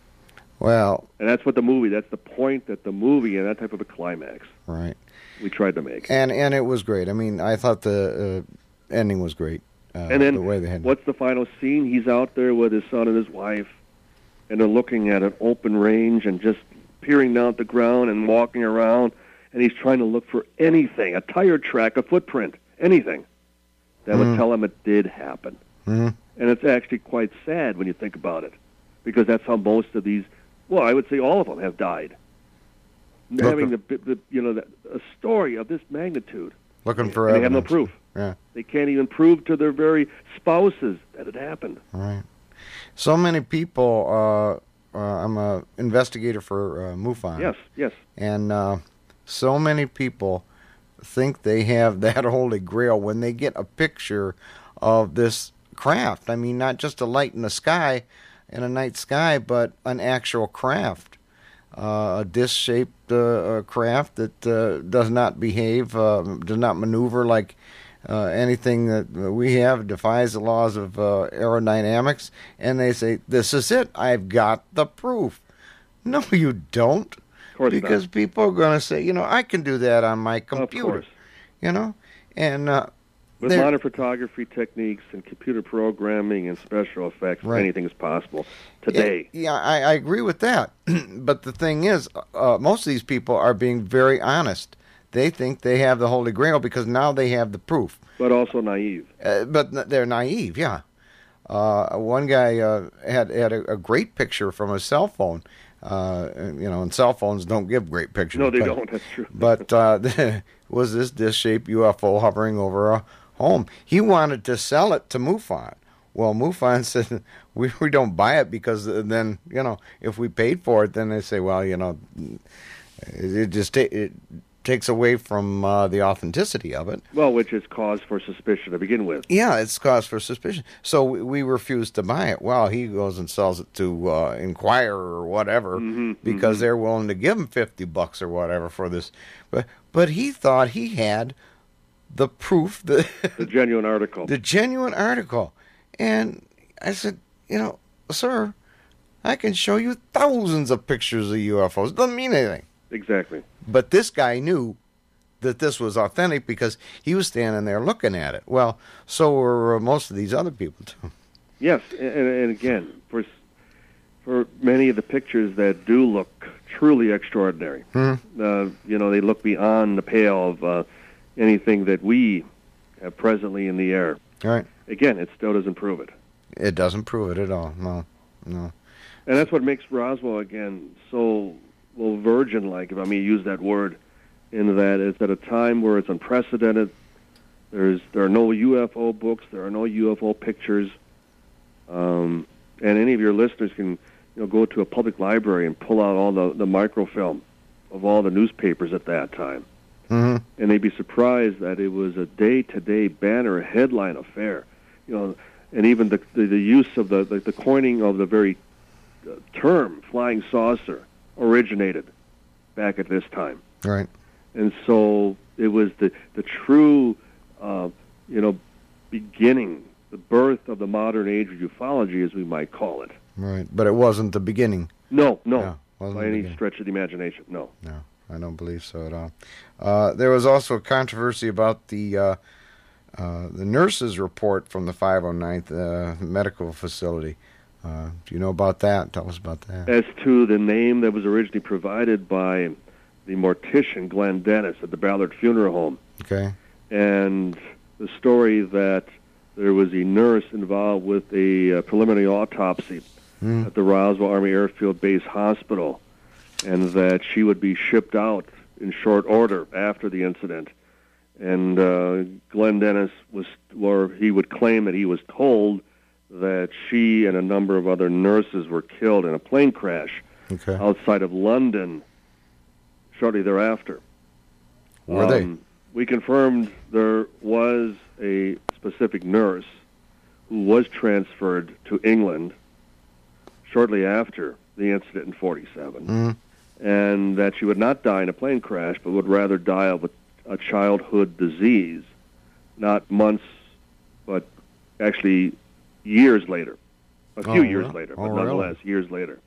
Well, And that's what the movie, that's the point that the movie and that type of a climax right. we tried to make. And and it was great. I mean, I thought the uh, ending was great. Uh, And then the way they had what's the final scene? He's out there with his son and his wife, and they're looking at an open range and just peering down at the ground and walking around, and he's trying to look for anything, a tire track, a footprint, anything that would Mhm. tell him it did happen. Mhm. And it's actually quite sad when you think about it, because that's how most of these, well, I would say all of them have died. Look Having at- the, the you know the, a story of this magnitude, looking for and they have no evidence. proof. Yeah. They can't even prove to their very spouses that it happened. All right. So many people. Uh, uh, I'm a investigator for uh, MUFON. Yes, yes. And uh, so many people think they have that holy grail when they get a picture of this craft. I mean, not just a light in the sky, in a night sky, but an actual craft. Uh, a disc-shaped uh, uh, craft that uh, does not behave, uh, does not maneuver like uh, anything that we have, defies the laws of uh, aerodynamics, and they say, this is it, I've got the proof. No, you don't. course because not. people are going to say, you know, I can do that on my computer. Of course. You know, and uh, with there- modern photography techniques and computer programming and special effects, Right. anything is possible today. Yeah, yeah, I, I agree with that. But the thing is, uh, most of these people are being very honest. They think they have the Holy Grail because now they have the proof. But also naive. Uh, but n- they're naive, yeah. Uh, one guy uh, had had a, a great picture from a cell phone. Uh, and, you know, and cell phones don't give great pictures. No, they but, don't. That's true. But uh, was this disc-shaped U F O hovering over a home? He wanted to sell it to MUFON. Well, MUFON said, we, we don't buy it because then, you know, if we paid for it, then they say, well, you know, it, it just ta- it takes away from uh, the authenticity of it. Well, which is cause for suspicion to begin with. Yeah, it's cause for suspicion. So we, we refuse to buy it. Well, he goes and sells it to uh, Inquirer or whatever Mm-hmm, because mm-hmm. they're willing to give him fifty bucks or whatever for this. But but he thought he had the proof, the The genuine article. the genuine article. And I said, you know, sir, I can show you thousands of pictures of U F Os. Doesn't mean anything. Exactly. But this guy knew that this was authentic because he was standing there looking at it. Well, so were uh, most of these other people, too. Yes, and, and again, for for many of the pictures that do look truly extraordinary, Hmm. uh, you know, they look beyond the pale of uh, anything that we have presently in the air. All right. Again, it still doesn't prove it. It doesn't prove it at all. No, no. And that's what makes Roswell, again, so, well, virgin-like, if I may use that word, in that it's at a time where it's unprecedented. There's There are no U F O books. There are no U F O pictures. Um, and any of your listeners can, you know, go to a public library and pull out all the, the microfilm of all the newspapers at that time. Mm-hmm. And they'd be surprised that it was a day-to-day banner headline affair. You know, and even the the, the use of the, the the coining of the very uh, term flying saucer originated back at this time. Right. And so it was the the true, uh, you know, beginning, the birth of the modern age of ufology, as we might call it. Right. But it wasn't the beginning. No, no, No, wasn't by the any beginning. stretch of the imagination, no. No, I don't believe so at all. Uh, there was also a controversy about the uh, uh, the nurses' report from the five oh ninth uh, medical facility. Uh, do you know about that? Tell us about that. As to the name that was originally provided by the mortician Glenn Dennis at the Ballard Funeral Home, Okay. and the story that there was a nurse involved with a uh, preliminary autopsy Mm. at the Roswell Army Airfield Base Hospital, and that she would be shipped out in short order after the incident. And uh, Glenn Dennis was, or he would claim that he was told that she and a number of other nurses were killed in a plane crash Okay. outside of London shortly thereafter. Were they? Um, we confirmed there was a specific nurse who was transferred to England shortly after the incident in forty-seven, Mm. and that she would not die in a plane crash, but would rather die of a, a childhood disease, not months, but actually years later. A few Oh, years really? later, but Oh, really? nonetheless, years later.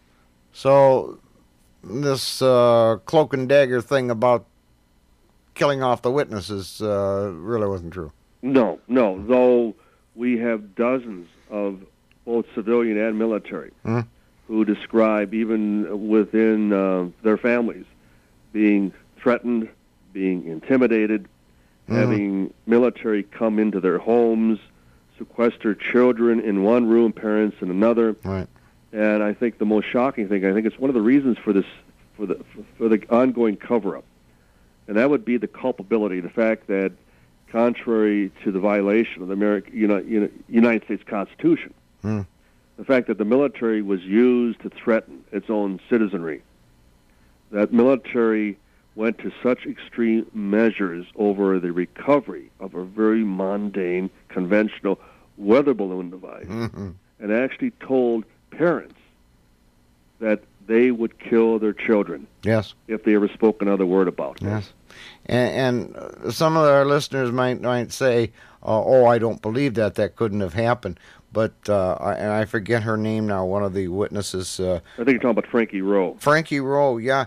So this uh, cloak and dagger thing about killing off the witnesses uh, really wasn't true. No, no, though we have dozens of both civilian and military Mhm. who describe, even within uh, their families, being threatened, being intimidated, Mhm. having military come into their homes, sequester children in one room, parents in another. Right. And I think the most shocking thing, I think it's one of the reasons for this, for the for the ongoing cover-up, and that would be the culpability, the fact that, contrary to the violation of the American, Uni- United States Constitution, Mm. the fact that the military was used to threaten its own citizenry, that military went to such extreme measures over the recovery of a very mundane, conventional weather balloon device, Mhm. and actually told parents that they would kill their children Yes. if they ever spoke another word about this. Yes. And, and uh, some of our listeners might might say, uh, "Oh, I don't believe that. That couldn't have happened." But uh, I, and I forget her name now. One of the witnesses, uh, I think you're talking about Frankie Rowe. Frankie Rowe. Yeah,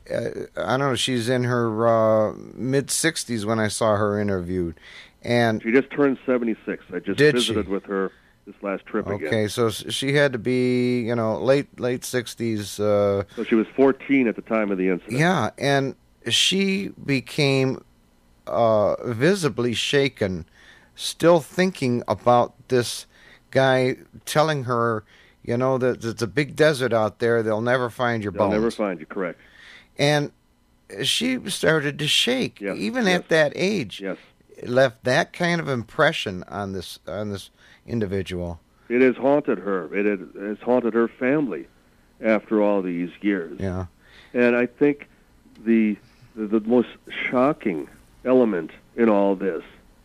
uh, I don't know, she's in her uh, mid-sixties when I saw her interviewed. And She just turned seventy-six. I just Did visited she? with her this last trip again. okay, so s- she had to be, you know, late late sixties. Uh, So she was fourteen at the time of the incident. yeah, and she became uh, visibly shaken, still thinking about this guy telling her, you know, that it's a big desert out there. They'll never find your They'll bones. never find you, correct. And she started to shake, Yes, even yes. at that age. Yes. It left that kind of impression on this on this individual. It has haunted her. It has- has haunted her family after all these years. Yeah. And I think the, the the most shocking element in all this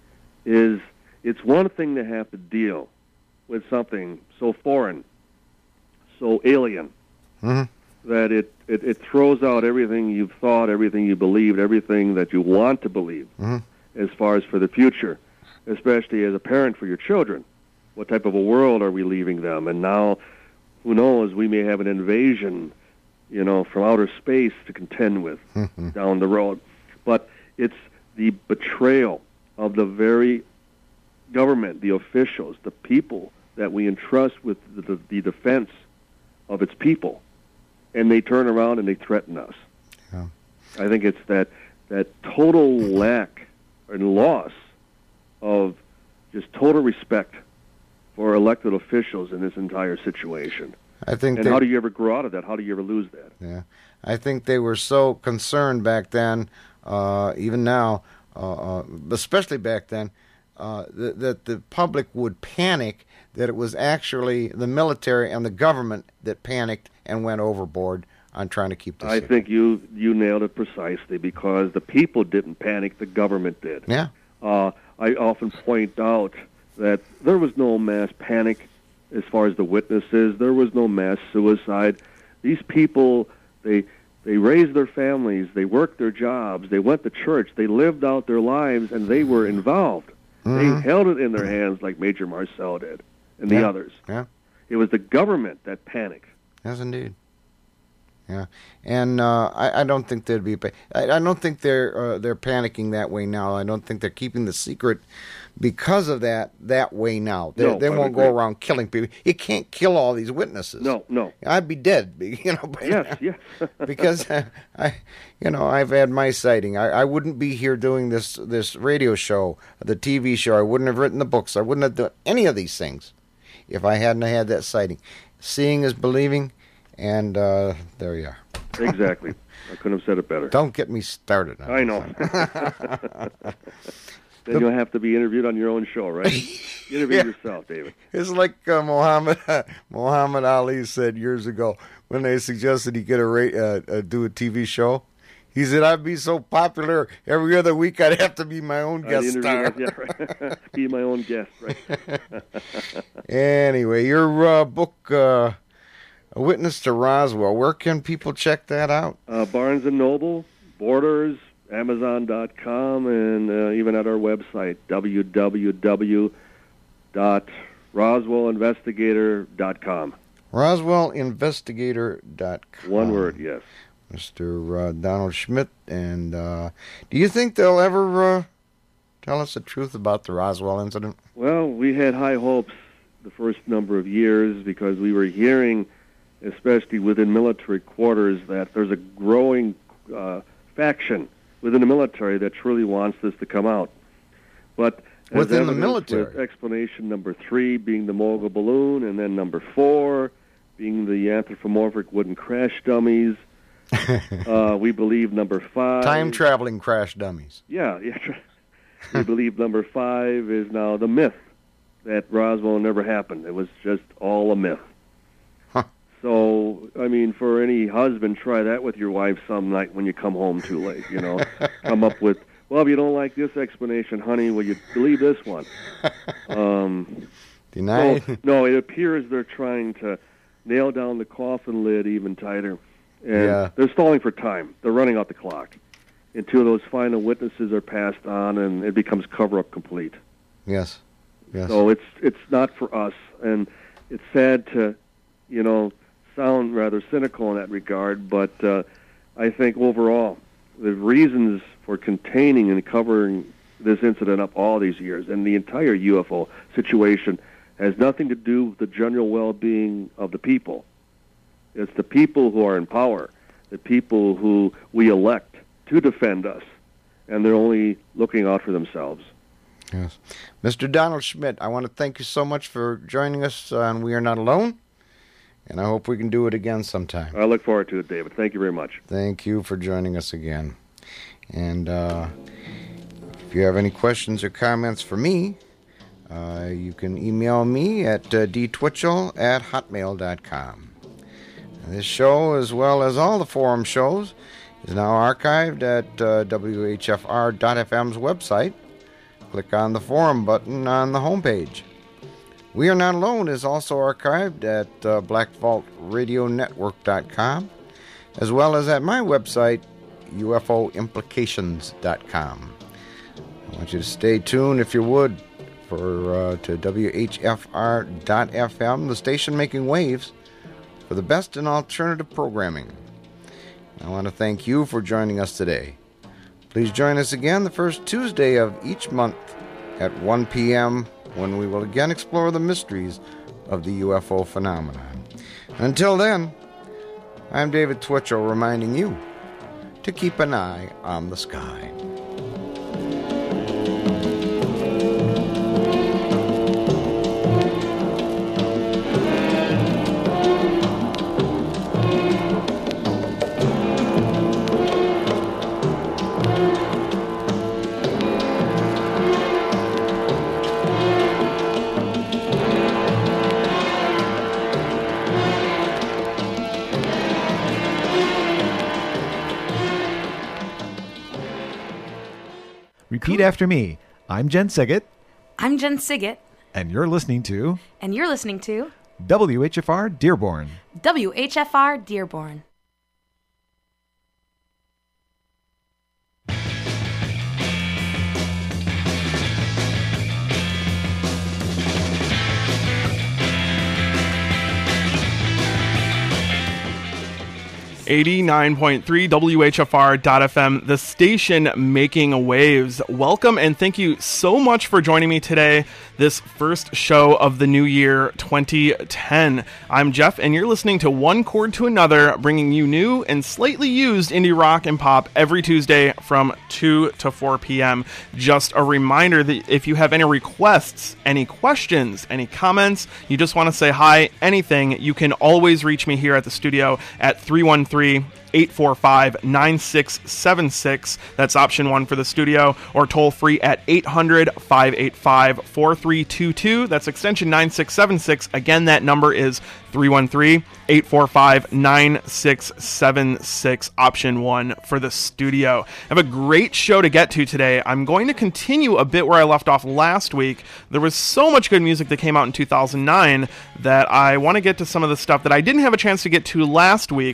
is it's one thing to have to deal with something so foreign, so alien, Mhm. that it, it, it throws out everything you've thought, everything you believed, everything that you want to believe Mhm. as far as for the future, especially as a parent for your children. What type of a world are we leaving them? And now, who knows, we may have an invasion, you know, from outer space to contend with down the road. But it's the betrayal of the very government, the officials, the people that we entrust with the, the, the defense of its people. And they turn around and they threaten us. Yeah. I think it's that, that total lack and loss of just total respect for elected officials in this entire situation. I think And they, how do you ever grow out of that? How do you ever lose that? yeah, I think they were so concerned back then, uh, even now, uh, uh, especially back then, uh, that, that the public would panic. That it was actually the military and the government that panicked and went overboard on trying to keep this. I think you you nailed it precisely, because the people didn't panic, the government did. Yeah. Uh, I often point out that there was no mass panic as far as the witnesses. There was no mass suicide. These people, they they raised their families, they worked their jobs, they went to church, they lived out their lives, and they were involved. Mhm. They held it in their hands like Major Marcel did and the Yeah. others. Yeah. It was the government that panicked. Yes, indeed. Yeah, and uh, I, I don't think they'd be. pa- I, I don't think they're uh, they're panicking that way now. I don't think they're keeping the secret because of that that way now. They, No, they I won't go agree. around killing people. You can't kill all these witnesses. No, no. I'd be dead. You know. But, Yes, yes. because uh, I, you know, I've had my sighting. I, I wouldn't be here doing this this radio show, the T V show. I wouldn't have written the books. I wouldn't have done any of these things if I hadn't had that sighting. Seeing is believing, and uh, there you are. Exactly. I couldn't have said it better. Don't get me started. on I know. Then you'll have to be interviewed on your own show, right? Interview Yeah. yourself, David. It's like uh, Muhammad Muhammad Ali said years ago when they suggested he get a ra- uh, uh, do a T V show. He said, "I'd be so popular every other week, I'd have to be my own I'd guest interview star." my- yeah, right. Be my own guest, right? Anyway, your uh, book, uh, A Witness to Roswell. Where can people check that out? Uh, Barnes and Noble, Borders, Amazon dot com, and uh, even at our website, w w w dot roswell investigator dot com. Roswell Investigator dot com. One word, yes. Mister Uh, Donald Schmidt. And uh, do you think they'll ever uh, tell us the truth about the Roswell incident? Well, we had high hopes the first number of years because we were hearing, especially within military quarters, that there's a growing uh, faction within the military that truly wants this to come out. But as Within the evidenced military? with explanation number three being the mogul balloon, and then number four being the anthropomorphic wooden crash dummies. uh, we believe number five. Time traveling crash dummies. Yeah, yeah. We believe number five is now the myth that Roswell never happened. It was just all a myth. Huh. So, I mean, for any husband, try that with your wife some night when you come home too late, you know. Come up with, well, if you don't like this explanation, honey, will you believe this one? Um, Deny. so, no, it appears they're trying to nail down the coffin lid even tighter. And Yeah. they're stalling for time. They're running out the clock until those final witnesses are passed on and it becomes cover-up complete. Yes. Yes. So it's it's not for us, and it's sad to, you know, sound rather cynical in that regard, but uh, I think overall, the reasons for containing and covering this incident up all these years and the entire U F O situation has nothing to do with the general well-being of the people. It's the people who are in power, the people who we elect to defend us, and they're only looking out for themselves. Yes. Mister Donald Schmidt, I want to thank you so much for joining us on We Are Not Alone, and I hope we can do it again sometime. I look forward to it, David. Thank you very much. Thank you for joining us again. And uh, if you have any questions or comments for me, uh, you can email me at uh, d twitchell at hotmail dot com. This show, as well as all the forum shows, is now archived at uh, w h f r dot f m's website. Click on the forum button on the homepage. We Are Not Alone is also archived at uh, black vault radio network dot com, as well as at my website, u f o implications dot com. I want you to stay tuned, if you would, for uh, to w h f r dot f m, the station making waves, for the best in alternative programming. I want to thank you for joining us today. Please join us again the first Tuesday of each month at one p.m. when we will again explore the mysteries of the U F O phenomenon. Until then, I'm David Twitchell reminding you to keep an eye on the sky. Repeat after me. I'm Jen Siggett. I'm Jen Siggett. And you're listening to... And you're listening to... W H F R Dearborn. W H F R Dearborn. eighty-nine point three W H F R dot F M, the station making waves. Welcome and thank you so much for joining me today, this first show of the new year twenty ten. I'm Jeff and you're listening to One Chord to Another, bringing you new and slightly used indie rock and pop every Tuesday from two to four p.m. Just a reminder that if you have any requests, any questions, any comments, you just want to say hi, anything, you can always reach me here at the studio at three one three, eight four five, nine six seven six. That's option one for the studio, or toll free at eight hundred, five eight five, four three two two. That's extension nine six seven six. Again, that number is three one three, eight four five, nine six seven six, option one for the studio. I have a great show to get to today. I'm going to continue a bit where I left off last week. There was so much good music that came out in two thousand nine that I want to get to some of the stuff that I didn't have a chance to get to last week.